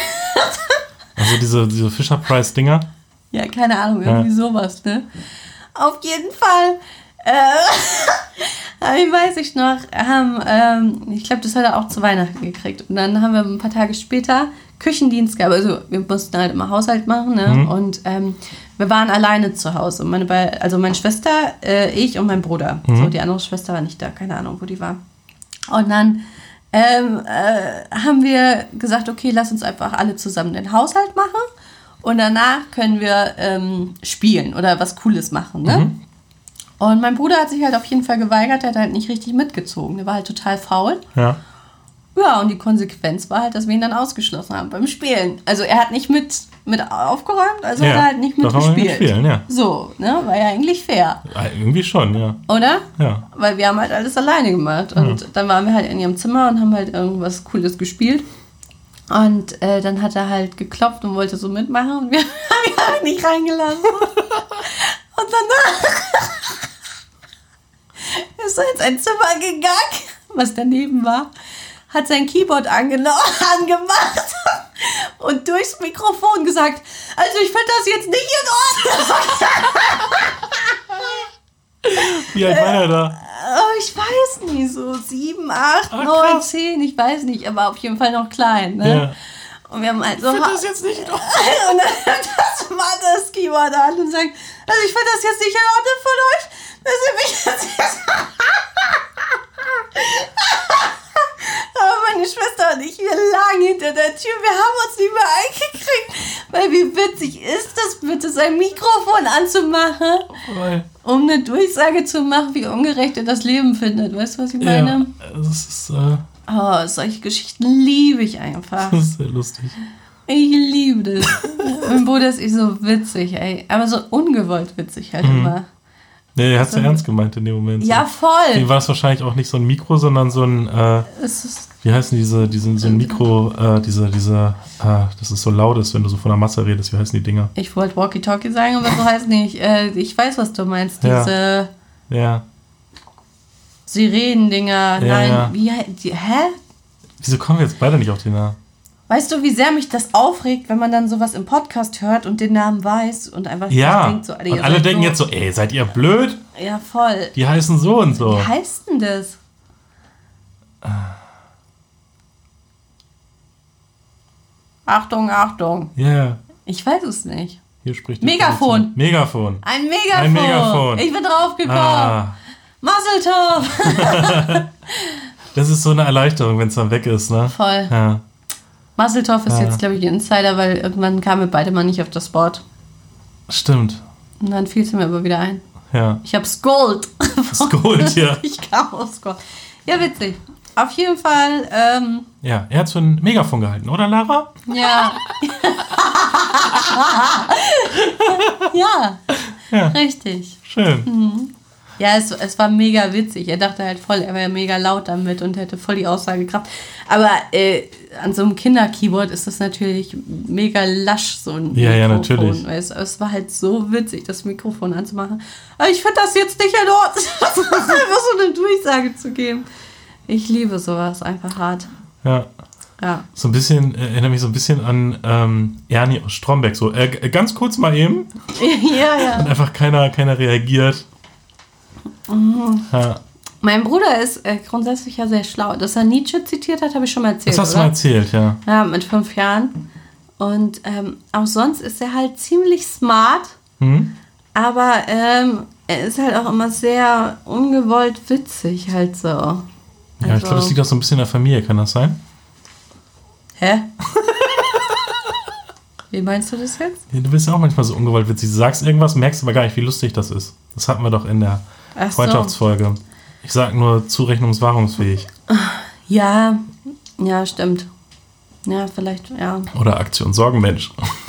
A: Also diese Fisher-Price-Dinger?
B: Ja, keine Ahnung, irgendwie sowas, ne? Auf jeden Fall weiß ich noch, ich glaube, das hat er auch zu Weihnachten gekriegt. Und dann haben wir ein paar Tage später Küchendienst gehabt. Also wir mussten halt immer Haushalt machen, ne? Und wir waren alleine zu Hause. Meine Schwester, ich und mein Bruder. So, die andere Schwester war nicht da, keine Ahnung, wo die war. Und dann haben wir gesagt, okay, lass uns einfach alle zusammen den Haushalt machen. Und danach können wir spielen oder was Cooles machen, ne? Und mein Bruder hat sich halt auf jeden Fall geweigert, der hat halt nicht richtig mitgezogen. Der war halt total faul.
A: Ja.
B: Ja, und die Konsequenz war halt, dass wir ihn dann ausgeschlossen haben beim Spielen. Also er hat nicht mit aufgeräumt, also hat er halt nicht mitgespielt.
A: Ja.
B: So, ne? War ja eigentlich fair.
A: Irgendwie schon, ja.
B: Oder?
A: Ja.
B: Weil wir haben halt alles alleine gemacht. Und dann waren wir halt in ihrem Zimmer und haben halt irgendwas Cooles gespielt. Und dann hat er halt geklopft und wollte so mitmachen und wir haben ihn nicht reingelassen. Und danach ist er in sein Zimmer gegangen, was daneben war, hat sein Keyboard angemacht und durchs Mikrofon gesagt, also ich finde das jetzt nicht in Ordnung.
A: Wie alt war er da?
B: Ich weiß nicht, so 7, 8, 9, 10, ich weiß nicht, aber auf jeden Fall noch klein. Ne? Ja. Und wir haben halt so...
A: Ich finde das jetzt nicht in Ordnung.
B: Und dann macht das Keyboard an und sagt, also ich finde das jetzt nicht in Ordnung von euch, dass ihr mich jetzt... Aber meine Schwester und ich, wir lagen hinter der Tür, wir haben uns nicht mehr eingekriegt, weil wie witzig ist das bitte, sein Mikrofon anzumachen, um eine Durchsage zu machen, wie ungerecht er das Leben findet. Weißt du, was ich meine?
A: Ja, das ist...
B: solche Geschichten liebe ich einfach.
A: Das ist sehr lustig.
B: Ich liebe das. Mein Bruder ist so witzig, ey. Aber so ungewollt witzig halt immer.
A: Nee, er hat es ja ernst gemeint in dem Moment.
B: Ja, voll.
A: Dem war es wahrscheinlich auch nicht so ein Mikro, sondern so ein, wie heißen so ein Mikro, das ist so laut ist, wenn du so von der Masse redest. Wie heißen die Dinger?
B: Ich wollte Walkie-Talkie sagen, aber so heißt nicht. Ich weiß, was du meinst. Diese Sirenen-Dinger.
A: Ja,
B: nein, hä?
A: Wieso kommen wir jetzt beide nicht auf den Namen?
B: Weißt du, wie sehr mich das aufregt, wenn man dann sowas im Podcast hört und den Namen weiß und einfach denkt so...
A: und alle denken jetzt so, ey, seid ihr blöd?
B: Ja, voll.
A: Die heißen so und so.
B: Wie heißt denn das? Achtung, Achtung.
A: Ja. Yeah.
B: Ich weiß es nicht.
A: Hier spricht die
B: Megafon.
A: Megafon.
B: Ein Megafon. Ich bin draufgekommen. Mazeltov.
A: Das ist so eine Erleichterung, wenn es dann weg ist, ne?
B: Voll.
A: Ja.
B: Mazeltov ist jetzt, glaube ich, ein Insider, weil irgendwann kamen wir beide mal nicht auf das Wort.
A: Stimmt.
B: Und dann fiel es mir aber wieder ein.
A: Ja.
B: Ich habe Skold.
A: Skold, ja.
B: Ich kam auf Skold. Ja, witzig. Auf jeden Fall.
A: Ja, er hat so ein Megafon gehalten, oder Lara?
B: Ja. Ja, richtig.
A: Schön.
B: Mhm. Ja, es war mega witzig. Er dachte halt voll, er wäre mega laut damit und hätte voll die Aussagekraft. Aber an so einem Kinder-Keyboard ist das natürlich mega lasch, so ein Mikrofon.
A: Ja, natürlich.
B: Es war halt so witzig, das Mikrofon anzumachen. Aber ich finde das jetzt nicht in Ordnung, einfach so eine Durchsage zu geben. Ich liebe sowas, einfach hart.
A: Ja. So ein bisschen, erinnert mich so ein bisschen an Ernie aus Stromberg. So, ganz kurz mal eben.
B: Ja.
A: Und einfach keiner reagiert.
B: Mhm. Ja. Mein Bruder ist grundsätzlich ja sehr schlau. Dass er Nietzsche zitiert hat, habe ich schon mal erzählt.
A: Das hast du mal erzählt, ja.
B: Ja, mit 5 Jahren. Und auch sonst ist er halt ziemlich smart. Aber er ist halt auch immer sehr ungewollt witzig halt so.
A: Ja, ich glaube, das liegt auch so ein bisschen in der Familie, kann das sein?
B: Hä? Wie meinst du das jetzt?
A: Ja, du bist ja auch manchmal so ungewollt witzig. Du sagst irgendwas, merkst aber gar nicht, wie lustig das ist. Das hatten wir doch in der Freundschaftsfolge. Ich sag nur zurechnungswahrungsfähig.
B: Ja, stimmt. Ja, vielleicht, ja.
A: Oder Aktion Sorgenmensch.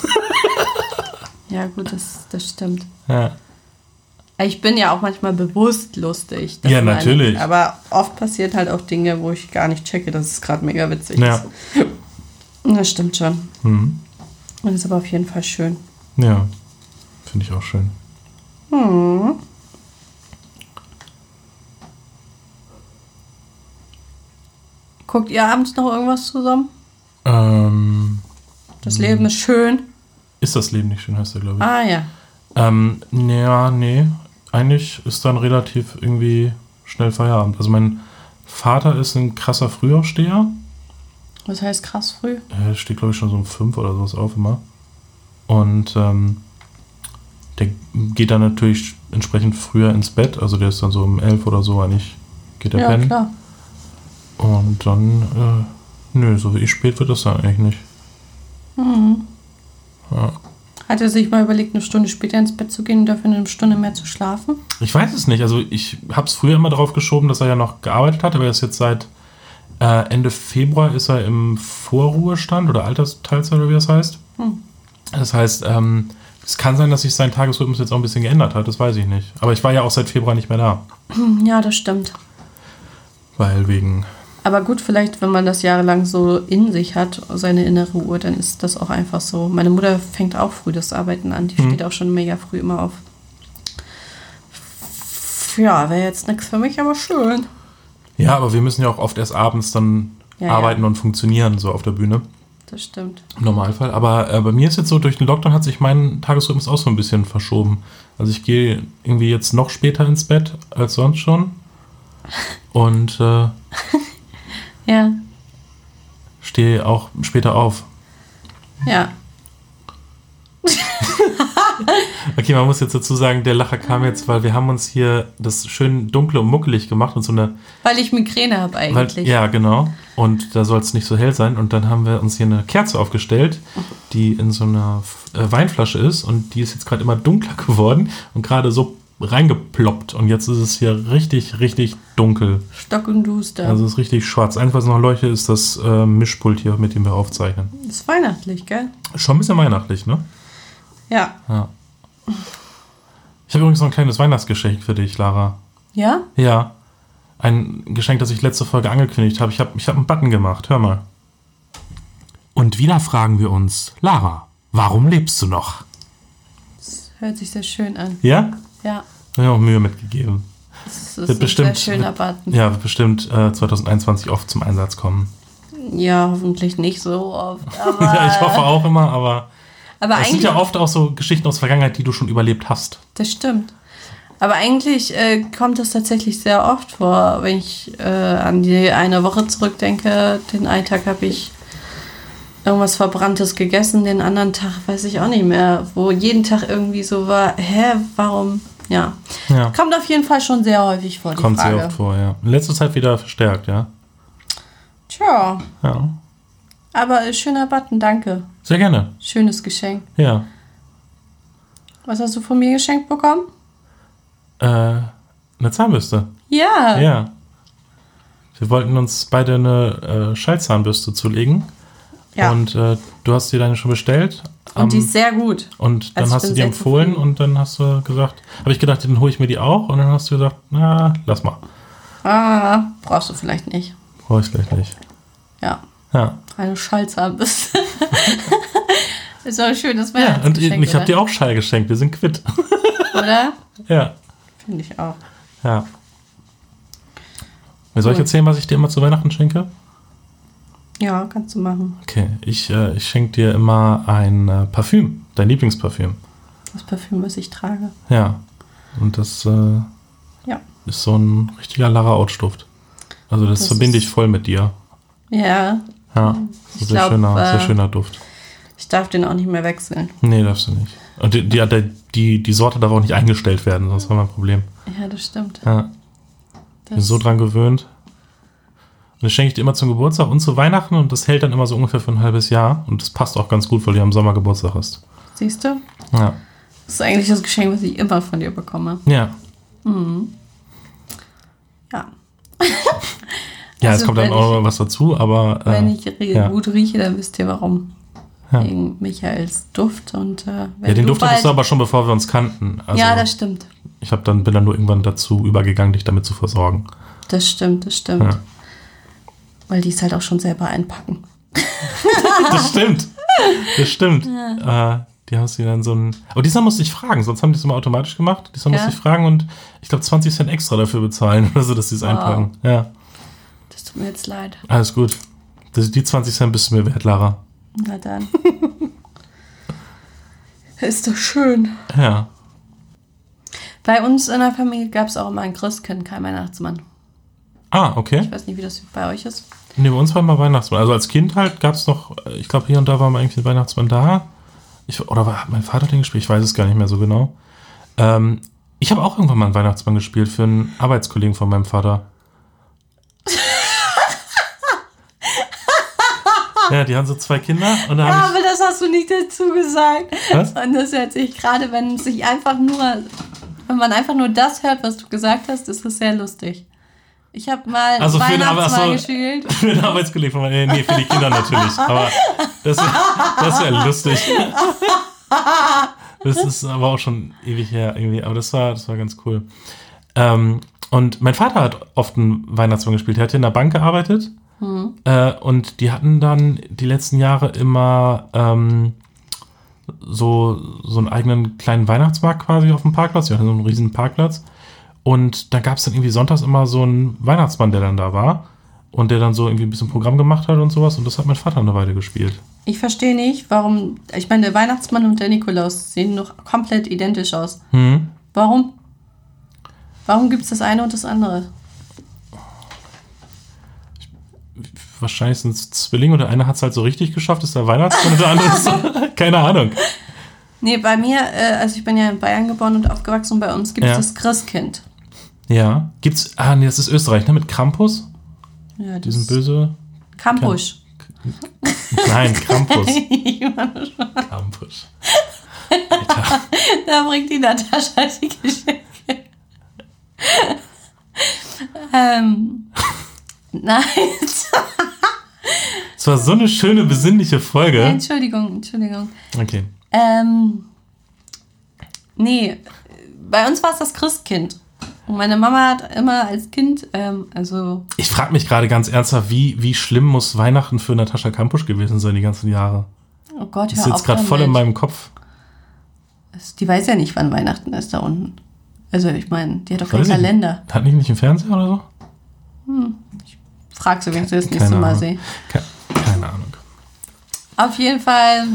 B: Ja, gut, das stimmt.
A: Ja.
B: Ich bin ja auch manchmal bewusst lustig.
A: Ja, natürlich.
B: Aber oft passiert halt auch Dinge, wo ich gar nicht checke, dass es gerade mega witzig ist. Das stimmt schon. Und das ist aber auf jeden Fall schön.
A: Ja, finde ich auch schön.
B: Guckt ihr abends noch irgendwas zusammen? Das Leben ist schön.
A: Ist das Leben nicht schön, heißt er, glaube ich.
B: Ah, ja.
A: Nee. Eigentlich ist dann relativ irgendwie schnell Feierabend. Also mein Vater ist ein krasser Frühaufsteher.
B: Was heißt krass früh?
A: Er steht, glaube ich, schon so um 5 oder sowas auf immer. Und der geht dann natürlich entsprechend früher ins Bett. Also der ist dann so um 11 oder so eigentlich, geht er pennen. Ja, klar. Und dann, so wie spät wird das dann eigentlich nicht. Ja.
B: Hat er sich mal überlegt, 1 Stunde später ins Bett zu gehen und dafür 1 Stunde mehr zu schlafen?
A: Ich weiß es nicht. Also ich habe es früher immer darauf geschoben, dass er ja noch gearbeitet hat, aber er ist jetzt seit Ende Februar ist er im Vorruhestand oder Altersteilzeit oder wie das heißt. Das heißt, es kann sein, dass sich sein Tagesrhythmus jetzt auch ein bisschen geändert hat, das weiß ich nicht. Aber ich war ja auch seit Februar nicht mehr da.
B: Ja, das stimmt.
A: Weil wegen...
B: Aber gut, vielleicht, wenn man das jahrelang so in sich hat, seine innere Uhr, dann ist das auch einfach so. Meine Mutter fängt auch früh das Arbeiten an. Die steht auch schon mega früh immer auf. Ja, wäre jetzt nichts für mich, aber schön.
A: Ja, aber wir müssen ja auch oft erst abends dann arbeiten und funktionieren, so auf der Bühne.
B: Das stimmt.
A: Im Normalfall. Aber bei mir ist jetzt so, durch den Lockdown hat sich mein Tagesrhythmus auch so ein bisschen verschoben. Also ich gehe irgendwie jetzt noch später ins Bett als sonst schon. Und
B: ja.
A: Stehe auch später auf.
B: Ja.
A: Okay, man muss jetzt dazu sagen, der Lacher kam jetzt, weil wir haben uns hier das schön dunkel und muckelig gemacht und so eine...
B: Weil ich Migräne habe eigentlich.
A: Ja, genau. Und da soll es nicht so hell sein. Und dann haben wir uns hier eine Kerze aufgestellt, die in so einer Weinflasche ist. Und die ist jetzt gerade immer dunkler geworden und gerade so reingeploppt. Und jetzt ist es hier richtig, richtig dunkel.
B: Stock und duster.
A: Also es ist richtig schwarz. Eins, was noch leuchtet, ist das Mischpult hier, mit dem wir aufzeichnen.
B: Das ist weihnachtlich, gell?
A: Schon ein bisschen weihnachtlich, ne?
B: Ja.
A: Ich habe übrigens noch ein kleines Weihnachtsgeschenk für dich, Lara.
B: Ja?
A: Ja. Ein Geschenk, das ich letzte Folge angekündigt habe. Ich hab einen Button gemacht. Hör mal. Und wieder fragen wir uns, Lara, warum lebst du noch?
B: Das hört sich sehr schön an.
A: Ja?
B: Ja.
A: Ich habe mir auch Mühe mitgegeben.
B: Das ist ein sehr schöner Button.
A: Ja, wird bestimmt 2021 oft zum Einsatz kommen.
B: Ja, hoffentlich nicht so oft. Aber,
A: ja, ich hoffe auch immer, aber es sind ja oft auch so Geschichten aus der Vergangenheit, die du schon überlebt hast.
B: Das stimmt. Aber eigentlich kommt das tatsächlich sehr oft vor, wenn ich an die eine Woche zurückdenke. Den einen Tag habe ich irgendwas Verbranntes gegessen, den anderen Tag weiß ich auch nicht mehr, wo jeden Tag irgendwie so war, warum? Ja. Kommt auf jeden Fall schon sehr häufig vor, die Frage.
A: Kommt sehr oft vor, ja. In letzter Zeit wieder verstärkt, ja.
B: Tja.
A: Ja.
B: Aber schöner Button, danke.
A: Sehr gerne.
B: Schönes Geschenk.
A: Ja.
B: Was hast du von mir geschenkt bekommen?
A: Eine Zahnbürste.
B: Ja.
A: Ja. Wir wollten uns beide eine Schallzahnbürste zulegen. Ja. Und du hast dir deine schon bestellt.
B: Und die ist sehr gut.
A: Und dann hast du die empfohlen und dann hast du gesagt, habe ich gedacht, dann hole ich mir die auch. Und dann hast du gesagt, na, lass mal.
B: Brauchst du vielleicht nicht.
A: Brauche ich vielleicht nicht.
B: Ja.
A: Ja.
B: Eine Schallzahnbürste. Ist doch schön, dass wir
A: ja, und ich habe dir auch Schall geschenkt. Wir sind quitt.
B: Oder?
A: Ja.
B: Finde ich auch.
A: Ja. Soll ich erzählen, was ich dir immer zu Weihnachten schenke?
B: Ja, kannst du machen.
A: Okay, ich schenke dir immer ein Parfüm, dein Lieblingsparfüm.
B: Das Parfüm, was ich trage.
A: Ja, und das ist so ein richtiger Lara Out-Duft. Also das verbinde ich voll mit dir.
B: Ja.
A: Ja, sehr schöner Duft.
B: Ich darf den auch nicht mehr wechseln.
A: Nee, darfst du nicht. Und die Sorte darf auch nicht eingestellt werden, sonst haben wir ein Problem.
B: Ja, das stimmt.
A: Ja. Ich bin so dran gewöhnt. Und das schenke ich dir immer zum Geburtstag und zu Weihnachten und das hält dann immer so ungefähr für ein halbes Jahr. Und das passt auch ganz gut, weil du ja im Sommer Geburtstag hast.
B: Siehst du?
A: Ja.
B: Das ist eigentlich das Geschenk, was ich immer von dir bekomme.
A: Ja.
B: Mhm. Ja.
A: Ja, also es kommt dann auch noch was dazu, aber...
B: wenn ich gut rieche, dann wisst ihr warum. Ja. Wegen Michaels Duft. Und,
A: den Duft hattest du aber schon, bevor wir uns kannten. Also
B: ja, das stimmt.
A: Ich bin dann nur irgendwann dazu übergegangen, dich damit zu versorgen.
B: Das stimmt. Ja. Weil die es halt auch schon selber einpacken.
A: Das stimmt. Ja. Die hast du dann so ein... Aber diesmal musste ich fragen, sonst haben die es immer automatisch gemacht. Diesmal musste ich fragen und ich glaube 20 Cent extra dafür bezahlen, also dass sie es einpacken. Ja.
B: Das tut mir jetzt leid.
A: Alles gut. Die 20 Cent bist du mir wert, Lara.
B: Na dann. Ist doch schön.
A: Ja.
B: Bei uns in der Familie gab es auch immer ein Christkind, kein Weihnachtsmann.
A: Ah, okay.
B: Ich weiß nicht, wie das bei euch ist.
A: Nee, bei uns war immer Weihnachtsmann. Also als Kind halt gab es noch, ich glaube hier und da war mal irgendwie ein Weihnachtsmann da. Hat mein Vater den gespielt? Ich weiß es gar nicht mehr so genau. Ich habe auch irgendwann mal einen Weihnachtsmann gespielt für einen Arbeitskollegen von meinem Vater. Ja, die haben so 2 Kinder. Und da
B: aber das hast du nicht dazu gesagt.
A: Was?
B: Und das hört sich gerade, wenn man einfach nur das hört, was du gesagt hast, ist das sehr lustig. Ich habe mal Weihnachtsmann gespielt.
A: Für einen Arbeitskollegen von meinem Nee, für die Kinder natürlich. Aber das wäre lustig. Das ist aber auch schon ewig her irgendwie. Aber das war ganz cool. Und mein Vater hat oft einen Weihnachtsmann gespielt. Er hat hier in der Bank gearbeitet. Und die hatten dann die letzten Jahre immer so einen eigenen kleinen Weihnachtsmarkt quasi auf dem Parkplatz. Die hatten so einen riesen Parkplatz. Und da gab es dann irgendwie sonntags immer so einen Weihnachtsmann, der dann da war. Und der dann so irgendwie ein bisschen Programm gemacht hat und sowas. Und das hat mein Vater eine Weile gespielt.
B: Ich verstehe nicht, warum... Ich meine, der Weihnachtsmann und der Nikolaus sehen noch komplett identisch aus. Warum? Warum gibt es das eine und das andere?
A: Wahrscheinlich sind es Zwillinge und der eine hat es halt so richtig geschafft, ist der Weihnachtsmann und der andere ist so, keine Ahnung.
B: Nee, bei mir, also ich bin ja in Bayern geboren und aufgewachsen und bei uns gibt es das Christkind.
A: Ja, gibt's, nee, das ist Österreich, ne, mit Krampus?
B: Ja,
A: die sind böse.
B: Krampus.
A: Nein, Krampus. Krampus. Alter.
B: Da bringt die Natascha die Geschenke. Nein.
A: Es war so eine schöne, besinnliche Folge.
B: Ja, Entschuldigung.
A: Okay.
B: Nee, bei uns war es das Christkind. Und meine Mama hat immer als Kind,
A: Ich frage mich gerade ganz ernsthaft, wie schlimm muss Weihnachten für Natascha Kampusch gewesen sein die ganzen Jahre?
B: Oh Gott,
A: das ist jetzt gerade voll in meinem Kopf.
B: Die weiß ja nicht, wann Weihnachten ist da unten. Also ich meine, die hat doch keinen Kalender.
A: Hat nicht einen Fernseher oder so?
B: Ich frag sie, wenn ich das nächste Mal sehe. Auf jeden Fall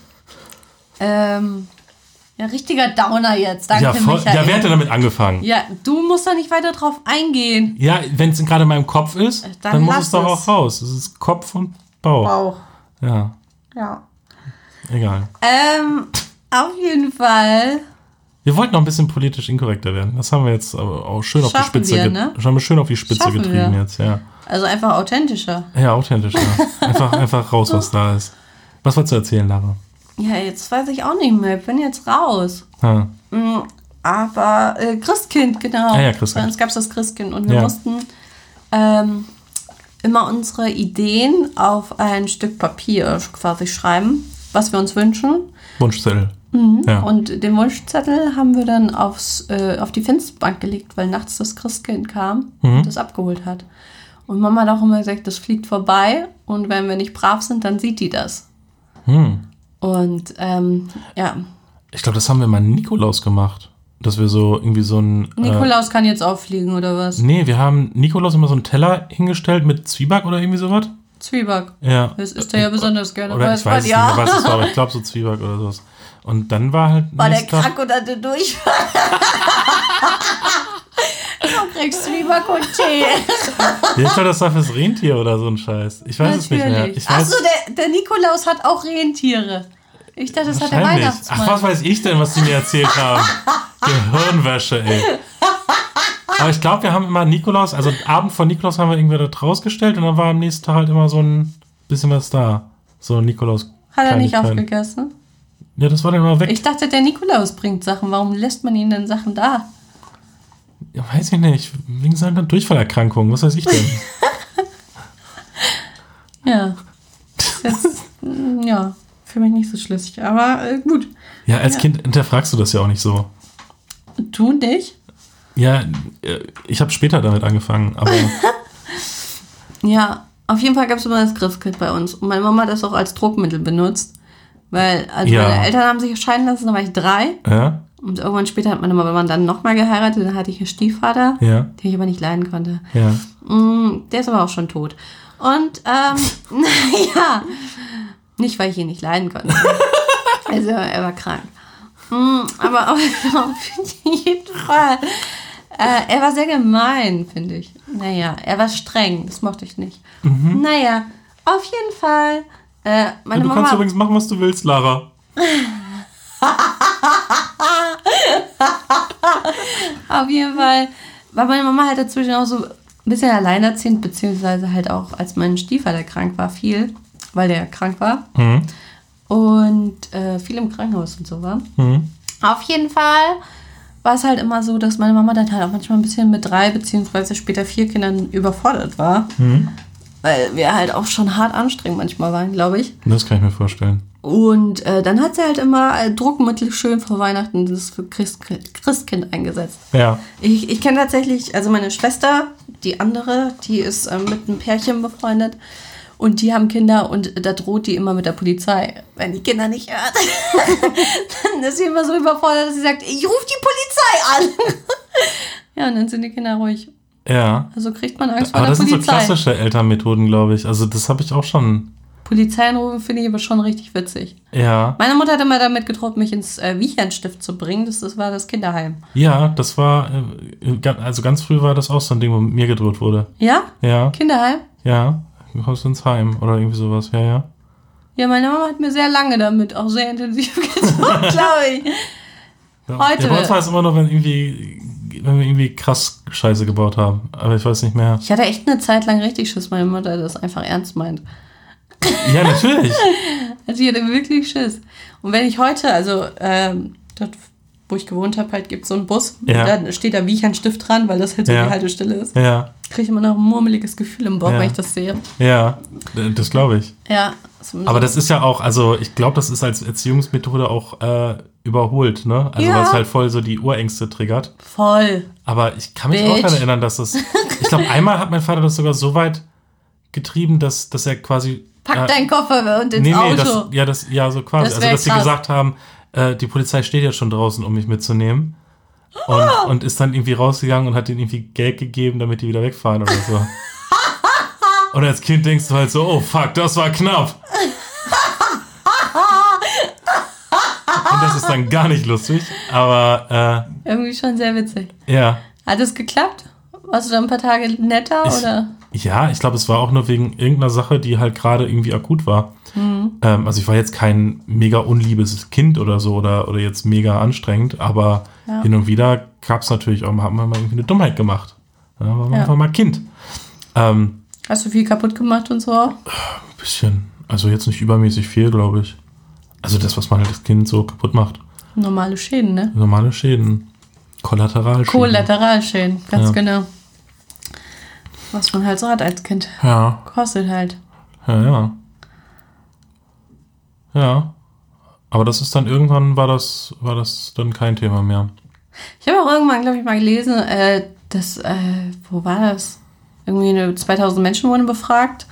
B: ja, richtiger Downer jetzt. Danke, Michael.
A: Ja, wer hat denn damit angefangen?
B: Ja, du musst da nicht weiter drauf eingehen.
A: Ja, wenn es gerade in meinem Kopf ist, dann muss es doch auch raus. Es ist Kopf und Bauch. Ja. Egal.
B: Auf jeden Fall.
A: Wir wollten noch ein bisschen politisch inkorrekter werden. Das haben wir jetzt aber auch schön auf die Spitze getrieben jetzt, ja.
B: Also einfach authentischer.
A: Ja, authentischer. einfach raus, was da ist. Was wolltest du erzählen, Lara?
B: Ja, jetzt weiß ich auch nicht mehr. Ich bin jetzt raus.
A: Ha.
B: Aber Christkind, genau.
A: Ja, Christkind.
B: Bei uns gab es das Christkind und wir mussten immer unsere Ideen auf ein Stück Papier quasi schreiben, was wir uns wünschen.
A: Wunschzettel.
B: Ja. Und den Wunschzettel haben wir dann auf die Fensterbank gelegt, weil nachts das Christkind kam und das abgeholt hat. Und Mama hat auch immer gesagt, das fliegt vorbei und wenn wir nicht brav sind, dann sieht die das. Und ja.
A: Ich glaube, das haben wir mal Nikolaus gemacht. Dass wir so irgendwie so ein...
B: Nikolaus kann jetzt auffliegen, oder was?
A: Nee, wir haben Nikolaus immer so einen Teller hingestellt mit Zwieback oder irgendwie sowas.
B: Zwieback?
A: Ja.
B: Das isst er ja besonders gerne.
A: Oder ich weiß nicht mehr, was es war, aber ich glaube so Zwieback oder sowas. Und dann war halt...
B: War der krank und hatte Durchfall? Du kriegst Zwieback und Tee.
A: Ja, ich glaube, das war fürs Rentier oder so ein Scheiß. Ich weiß es nicht mehr.
B: Achso, der Nikolaus hat auch Rentiere. Ich dachte, das hat der Weihnachtsmann.
A: Ach, was weiß ich denn, was die mir erzählt haben? Gehirnwäsche, ey. Aber ich glaube, wir haben immer Nikolaus, also Abend von Nikolaus haben wir irgendwie da rausgestellt und dann war am nächsten Tag halt immer so ein bisschen was da. So ein Nikolaus.
B: Hat er nicht aufgegessen?
A: Ja, das war dann immer weg.
B: Ich dachte, der Nikolaus bringt Sachen. Warum lässt man ihn denn Sachen da?
A: Ja, weiß ich nicht. Wegen seiner Durchfallerkrankung. Was weiß ich denn?
B: Ja. Jetzt, ja, für mich nicht so schlüssig. Aber gut.
A: Ja, als Kind hinterfragst du das ja auch nicht so.
B: Du nicht?
A: Ja, ich habe später damit angefangen, aber...
B: Ja, auf jeden Fall gab es immer das Christkind bei uns. Und meine Mama hat das auch als Druckmittel benutzt. Weil, meine Eltern haben sich scheiden lassen, da war ich 3.
A: Ja.
B: Und irgendwann später hat meine Mama dann nochmal geheiratet. Dann hatte ich einen Stiefvater, den ich aber nicht leiden konnte.
A: Ja.
B: Der ist aber auch schon tot. Und, naja, nicht, weil ich ihn nicht leiden konnte. Also, er war krank. Aber auf jeden Fall. Er war sehr gemein, finde ich. Naja, er war streng. Das mochte ich nicht. Naja, auf jeden Fall. Meine Mama...
A: kannst übrigens machen, was du willst, Lara.
B: Auf jeden Fall war meine Mama halt dazwischen auch so ein bisschen alleinerziehend, beziehungsweise halt auch, als mein Stiefvater krank war, viel, weil der krank war. Und viel im Krankenhaus und so war. Auf jeden Fall war es halt immer so, dass meine Mama dann halt auch manchmal ein bisschen mit 3 beziehungsweise später 4 Kindern überfordert war. Weil wir halt auch schon hart anstrengend manchmal waren, glaube ich.
A: Das kann ich mir vorstellen.
B: Und dann hat sie halt immer Druckmittel schön vor Weihnachten, das für Christkind eingesetzt.
A: Ja.
B: Ich kenne tatsächlich, also meine Schwester, die andere, die ist mit einem Pärchen befreundet. Und die haben Kinder und da droht die immer mit der Polizei. Wenn die Kinder nicht hört, dann ist sie immer so überfordert, dass sie sagt, ich rufe die Polizei an. Ja, und dann sind die Kinder ruhig.
A: Ja.
B: Also kriegt man Angst vor der Polizei.
A: Aber das sind so klassische Elternmethoden, glaube ich. Also das habe ich auch schon...
B: Polizei anrufen finde ich aber schon richtig witzig.
A: Ja.
B: Meine Mutter hat immer damit gedroht, mich ins Wiechernstift zu bringen. Das war das Kinderheim.
A: Ja, das war... Also ganz früh war das auch so ein Ding, wo mit mir gedroht wurde.
B: Ja?
A: Ja.
B: Kinderheim?
A: Ja. Haus ins Heim oder irgendwie sowas, ja.
B: Ja, meine Mama hat mir sehr lange damit auch sehr intensiv gedroht, glaube ich. Heute.
A: Ja, bei uns war es immer noch, wenn wir irgendwie krass Scheiße gebaut haben. Aber ich weiß nicht mehr.
B: Ich hatte echt eine Zeit lang richtig Schiss, meine Mutter das einfach ernst meint.
A: Ja, natürlich.
B: Also ich hatte wirklich Schiss. Und wenn ich heute, also dort, wo ich gewohnt habe, halt gibt es so einen Bus.
A: Ja.
B: Da steht da Wiechernstift dran, weil das halt so die Haltestelle ist.
A: Ja.
B: Kriege ich immer noch ein murmeliges Gefühl im Bauch, wenn ich das sehe.
A: Ja, das glaube ich.
B: Ja.
A: Aber das ist ja auch, also ich glaube, das ist als Erziehungsmethode auch überholt, ne? Also weil es halt voll so die Urängste triggert.
B: Voll.
A: Aber ich kann mich auch daran erinnern, dass das, ich glaube, einmal hat mein Vater das sogar so weit getrieben, dass er quasi...
B: Pack deinen Koffer und ins Auto.
A: So quasi. Also, dass sie gesagt haben, die Polizei steht ja schon draußen, um mich mitzunehmen. Und ist dann irgendwie rausgegangen und hat denen irgendwie Geld gegeben, damit die wieder wegfahren oder so. Und als Kind denkst du halt so, oh fuck, das war knapp. das ist dann gar nicht lustig, aber
B: irgendwie schon sehr witzig.
A: Ja.
B: Hat es geklappt? Warst du dann ein paar Tage netter, oder?
A: Ja, ich glaube, es war auch nur wegen irgendeiner Sache, die halt gerade irgendwie akut war. Also ich war jetzt kein mega unliebes Kind oder so oder jetzt mega anstrengend, aber hin und wieder gab es natürlich auch, haben wir mal irgendwie eine Dummheit gemacht. Ja, war man einfach mal Kind.
B: Hast du viel kaputt gemacht und so?
A: Ein bisschen. Also jetzt nicht übermäßig viel, glaube ich. Also das, was man halt als Kind so kaputt macht.
B: Normale Schäden, ne?
A: Normale Schäden. Kollateralschäden,
B: ganz genau. Was man halt so hat als Kind.
A: Ja.
B: Kostet halt.
A: Ja. Aber das ist dann irgendwann war das dann kein Thema mehr.
B: Ich habe auch irgendwann, glaube ich, mal gelesen, wo war das? Irgendwie 2000 Menschen wurden befragt.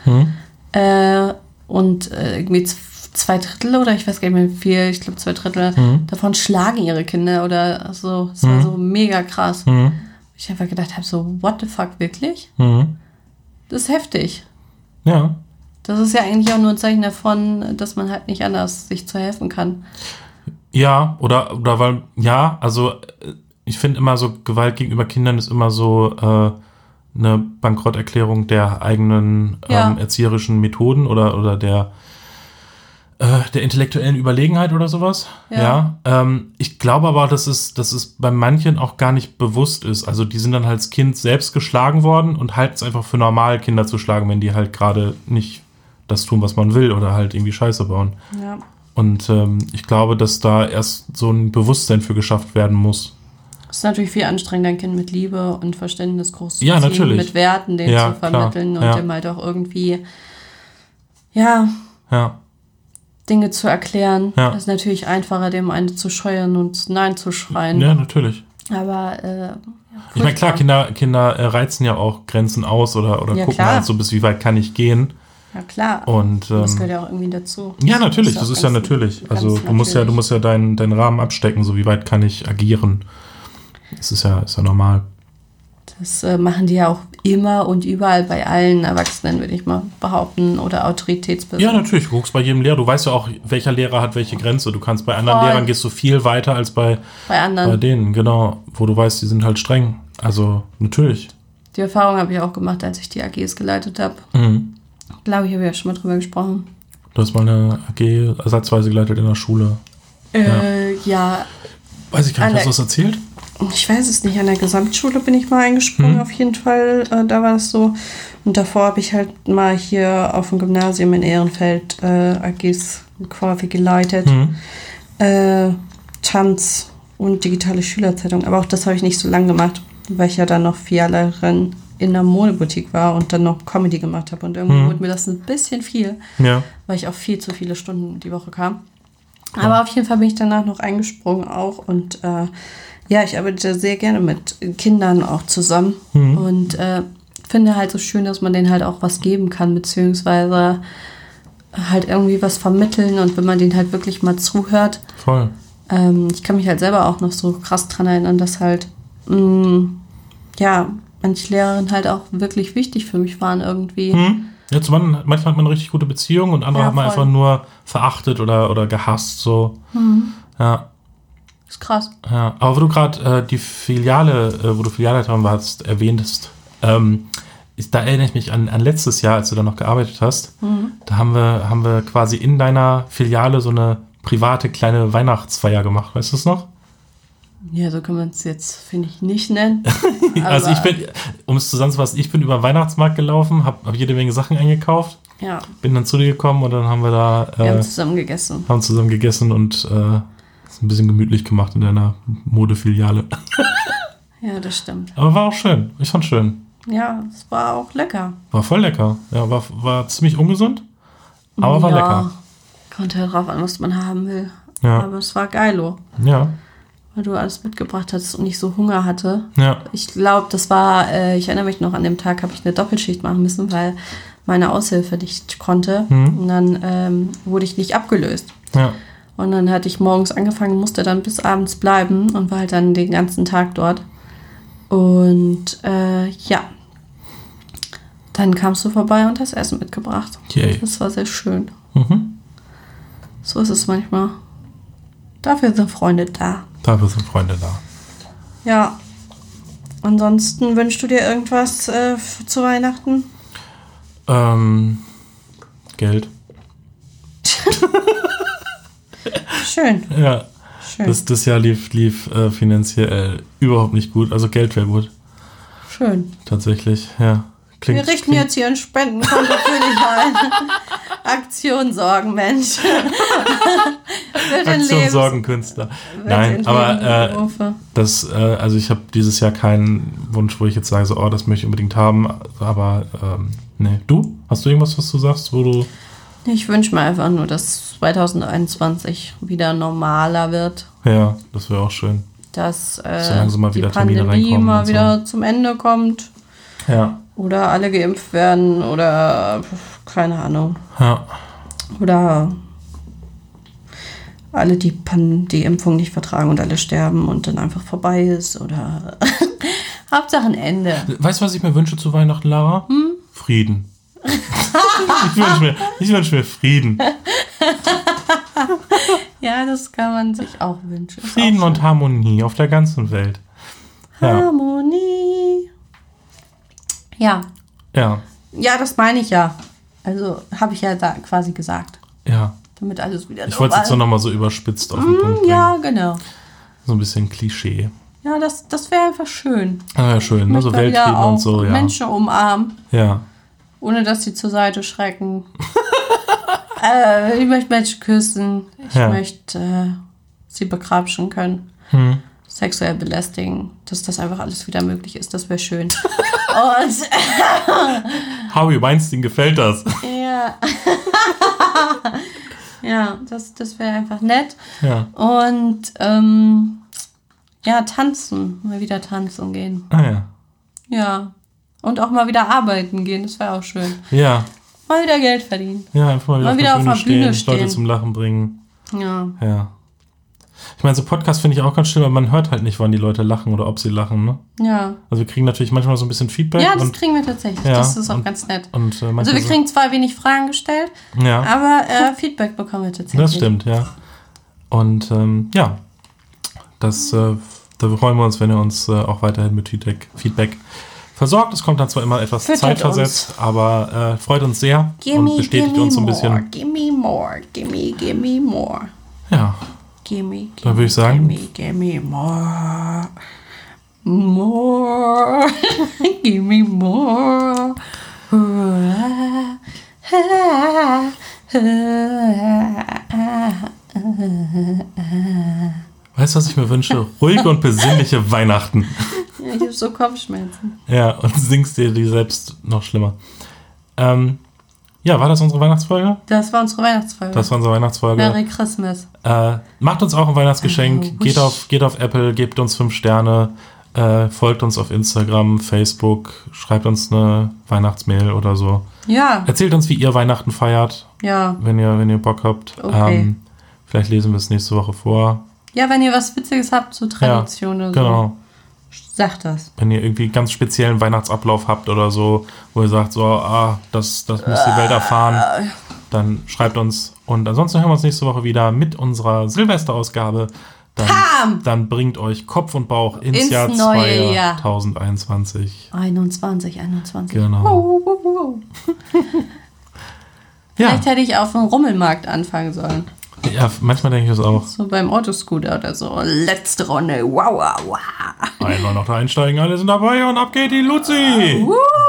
B: Und irgendwie 2/3 oder ich weiß gar nicht mehr wie viel, ich glaube 2/3 davon schlagen ihre Kinder oder so. Das war so mega krass. Ich einfach gedacht habe, so, what the fuck, wirklich? Das ist heftig.
A: Ja.
B: Das ist ja eigentlich auch nur ein Zeichen davon, dass man halt nicht anders sich zu helfen kann.
A: Ja, oder weil, ja, also ich finde immer so, Gewalt gegenüber Kindern ist immer so eine Bankrotterklärung der eigenen erzieherischen Methoden oder der intellektuellen Überlegenheit oder sowas. Ja. Ich glaube aber, dass es bei manchen auch gar nicht bewusst ist. Also die sind dann halt als Kind selbst geschlagen worden und halten es einfach für normal, Kinder zu schlagen, wenn die halt gerade nicht das tun, was man will oder halt irgendwie Scheiße bauen.
B: Ja.
A: Und ich glaube, dass da erst so ein Bewusstsein für geschafft werden muss.
B: Es ist natürlich viel anstrengender, ein Kind mit Liebe und Verständnis groß zu
A: ziehen,
B: natürlich. Mit Werten, denen zu vermitteln und dem halt auch irgendwie Dinge zu erklären.
A: Ja.
B: Das ist natürlich einfacher, dem einen zu scheuern und Nein zu schreien.
A: Ja, natürlich.
B: Aber
A: ich meine, klar, Kinder reizen ja auch Grenzen aus oder gucken halt so, bis wie weit kann ich gehen.
B: Ja, klar.
A: Und
B: das gehört ja auch irgendwie dazu.
A: Ja, natürlich, das ist ja natürlich. Also du musst ja deinen Rahmen abstecken, so wie weit kann ich agieren. Das ist ja normal.
B: Das machen die ja auch immer und überall bei allen Erwachsenen, würde ich mal behaupten, oder Autoritätspersonen.
A: Ja, natürlich. Du guckst bei jedem Lehrer. Du weißt ja auch, welcher Lehrer hat welche Grenze. Du kannst bei anderen Lehrern gehst du viel weiter als bei denen, genau. Wo du weißt, die sind halt streng. Also, natürlich.
B: Die Erfahrung habe ich auch gemacht, als ich die AGs geleitet habe. Glaube ich, habe ja schon mal drüber gesprochen.
A: Du hast mal eine AG ersatzweise geleitet in der Schule.
B: Ja.
A: Weiß ich gar nicht, hast du das erzählt?
B: Ich weiß es nicht. An der Gesamtschule bin ich mal eingesprungen, auf jeden Fall. Da war es so. Und davor habe ich halt mal hier auf dem Gymnasium in Ehrenfeld AGs quasi geleitet. Tanz und digitale Schülerzeitung. Aber auch das habe ich nicht so lange gemacht, weil ich ja dann noch Filialerin in der Modeboutique war und dann noch Comedy gemacht habe. Und irgendwie wurde mir das ein bisschen viel, weil ich auf viel zu viele Stunden die Woche kam. Aber auf jeden Fall bin ich danach noch eingesprungen auch. Und ich arbeite sehr gerne mit Kindern auch zusammen. Und finde halt so schön, dass man denen halt auch was geben kann, beziehungsweise halt irgendwie was vermitteln. Und wenn man denen halt wirklich mal zuhört.
A: Voll.
B: Ich kann mich halt selber auch noch so krass dran erinnern, dass halt manche Lehrerinnen halt auch wirklich wichtig für mich waren irgendwie.
A: Ja, manchmal hat man eine richtig gute Beziehung und andere hat man einfach nur verachtet oder gehasst. So. Ja.
B: Ist krass.
A: Ja. Aber wo du gerade die Filiale, wo du Filialleiterin warst, erwähntest, da erinnere ich mich an letztes Jahr, als du da noch gearbeitet hast. Da haben wir quasi in deiner Filiale so eine private kleine Weihnachtsfeier gemacht. Weißt du es noch?
B: Ja, so kann man es jetzt, finde ich, nicht nennen.
A: Also ich bin, um es zusammenzufassen, ich bin über den Weihnachtsmarkt gelaufen, hab jede Menge Sachen eingekauft, bin dann zu dir gekommen und dann haben wir da...
B: wir haben zusammen gegessen.
A: Und es ein bisschen gemütlich gemacht in deiner Modefiliale.
B: Ja, das stimmt.
A: Aber war auch schön. Ich fand's schön.
B: Ja, es war auch lecker.
A: War voll lecker. Ja, war ziemlich ungesund, aber war lecker.
B: Kommt halt drauf an, was man haben will.
A: Ja.
B: Aber es war geilo.
A: Ja.
B: Weil du alles mitgebracht hattest und nicht so Hunger hatte.
A: Ja.
B: Ich glaube, das war, ich erinnere mich noch, an dem Tag habe ich eine Doppelschicht machen müssen, weil meine Aushilfe nicht konnte. Und dann wurde ich nicht abgelöst.
A: Ja.
B: Und dann hatte ich morgens angefangen, musste dann bis abends bleiben und war halt dann den ganzen Tag dort. Und dann kamst du vorbei und hast Essen mitgebracht.
A: Yay.
B: Das war sehr schön. So ist es manchmal. Dafür sind Freunde da.
A: Dafür sind Freunde da.
B: Ja. Ansonsten wünschst du dir irgendwas zu Weihnachten?
A: Geld.
B: Schön.
A: Ja.
B: Schön.
A: Das Jahr lief finanziell überhaupt nicht gut. Also Geld wäre gut.
B: Schön.
A: Tatsächlich, ja.
B: Wir richten jetzt hier ein Spendenkonto für dich ein. Aktion Sorgenmensch.
A: Aktion Sorgenkünstler. Nein, aber also ich habe dieses Jahr keinen Wunsch, wo ich jetzt sage, so, oh, das möchte ich unbedingt haben. Aber nee. Du? Hast du irgendwas, was du sagst, wo du...
B: Ich wünsche mir einfach nur, dass 2021 wieder normaler wird.
A: Ja, das wäre auch schön.
B: Dass
A: mal
B: die
A: wieder
B: Pandemie mal wieder zum Ende kommt.
A: Ja.
B: Oder alle geimpft werden oder keine Ahnung.
A: Ja.
B: Oder alle die Impfung nicht vertragen und alle sterben und dann einfach vorbei ist. Oder Hauptsache ein Ende.
A: Weißt du, was ich mir wünsche zu Weihnachten, Lara? Frieden. Ich wünsche mir Frieden.
B: Ja, das kann man sich auch wünschen.
A: Frieden und Harmonie auf der ganzen Welt. Ja.
B: Harmonie. Ja.
A: Ja.
B: Ja, das meine ich ja. Also habe ich ja da quasi gesagt.
A: Ja.
B: Damit alles wieder
A: Ich wollte es jetzt so nochmal so überspitzt auf den Punkt bringen.
B: Ja, genau.
A: So ein bisschen Klischee.
B: Ja, das wäre einfach schön.
A: Ja, schön, ne? So Weltfrieden und so, ja.
B: Menschen umarmen.
A: Ja.
B: Ohne dass sie zur Seite schrecken. Ich möchte Menschen küssen. Ich möchte sie begrapschen können. Sexuell belästigen. Dass das einfach alles wieder möglich ist. Das wäre schön. Und
A: Harvey Weinstein gefällt das.
B: Ja. Ja, das wäre einfach nett.
A: Ja.
B: Und tanzen. Mal wieder tanzen gehen.
A: Ah ja.
B: Ja. Und auch mal wieder arbeiten gehen. Das wäre auch schön.
A: Ja.
B: Mal wieder Geld verdienen.
A: Ja, einfach mal wieder auf der Bühne stehen. Leute zum Lachen bringen.
B: Ja.
A: Ja. Ich meine, so Podcast finde ich auch ganz schlimm, weil man hört halt nicht, wann die Leute lachen oder ob sie lachen, ne?
B: Ja.
A: Also wir kriegen natürlich manchmal so ein bisschen Feedback.
B: Ja, das kriegen wir tatsächlich. Ja, das ist auch ganz nett.
A: Also
B: wir kriegen zwar wenig Fragen gestellt, aber Feedback bekommen wir tatsächlich.
A: Das stimmt, ja. Und da freuen wir uns, wenn ihr uns auch weiterhin mit Feedback versorgt. Es kommt dann zwar immer etwas zeitversetzt, aber freut uns sehr und bestätigt uns so ein bisschen.
B: Give me more.
A: Ja. Dann würde ich sagen,
B: give me more. More. Give me more.
A: Weißt du, was ich mir wünsche? Ruhige und besinnliche Weihnachten.
B: Ja, ich habe so Kopfschmerzen.
A: Ja, und singst dir die selbst noch schlimmer. Ja, war das unsere Weihnachtsfolge?
B: Das war unsere Weihnachtsfolge. Merry Christmas.
A: Macht uns auch ein Weihnachtsgeschenk. Geht auf Apple, gebt uns 5 Sterne, folgt uns auf Instagram, Facebook, schreibt uns eine Weihnachtsmail oder so.
B: Ja.
A: Erzählt uns, wie ihr Weihnachten feiert.
B: Ja.
A: Wenn ihr Bock habt.
B: Okay.
A: Vielleicht lesen wir es nächste Woche vor.
B: Ja, wenn ihr was Witziges habt, so Tradition oder so.
A: Genau.
B: Sagt das.
A: Wenn ihr irgendwie ganz speziellen Weihnachtsablauf habt oder so, wo ihr sagt, so, das muss die Welt erfahren, dann schreibt uns. Und ansonsten hören wir uns nächste Woche wieder mit unserer Silvesterausgabe. Dann bringt euch Kopf und Bauch ins Jahr 2021. 21. Genau.
B: Vielleicht hätte ich auf dem Rummelmarkt anfangen sollen.
A: Ja, manchmal denke ich das auch.
B: So beim Autoscooter oder so. Letzte Runde. Wow.
A: Einmal noch da einsteigen, alle sind dabei und ab geht die Luzi.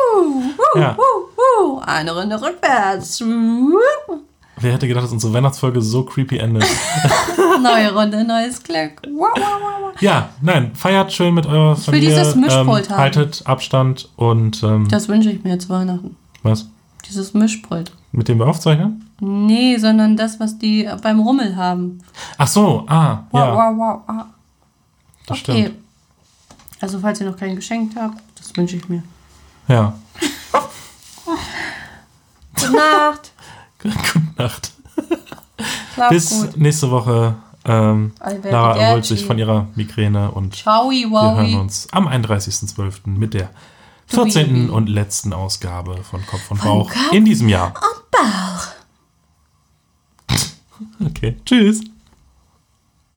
B: Eine Runde rückwärts.
A: Wer hätte gedacht, dass unsere Weihnachtsfolge so creepy endet?
B: Neue Runde, neues Glück.
A: Ja, nein, feiert schön mit eurer Familie.
B: Ich will dieses Mischpult haben.
A: Haltet Abstand und...
B: das wünsche ich mir zu Weihnachten.
A: Was?
B: Dieses Mischpult.
A: Mit dem wir aufzeichnen?
B: Nee, sondern das, was die beim Rummel haben.
A: Ach so, ja.
B: Wow.
A: Das stimmt.
B: Also falls ihr noch keinen geschenkt habt, das wünsche ich mir.
A: Ja.
B: Gute Nacht.
A: Gute Nacht.
B: Bis
A: gut. Nächste Woche. Lara erholt sich von ihrer Migräne und wir hören uns am 31.12. mit der 14. und letzten Ausgabe von Kopf und Bauch in diesem Jahr.
B: Und Bauch.
A: Okay, tschüss.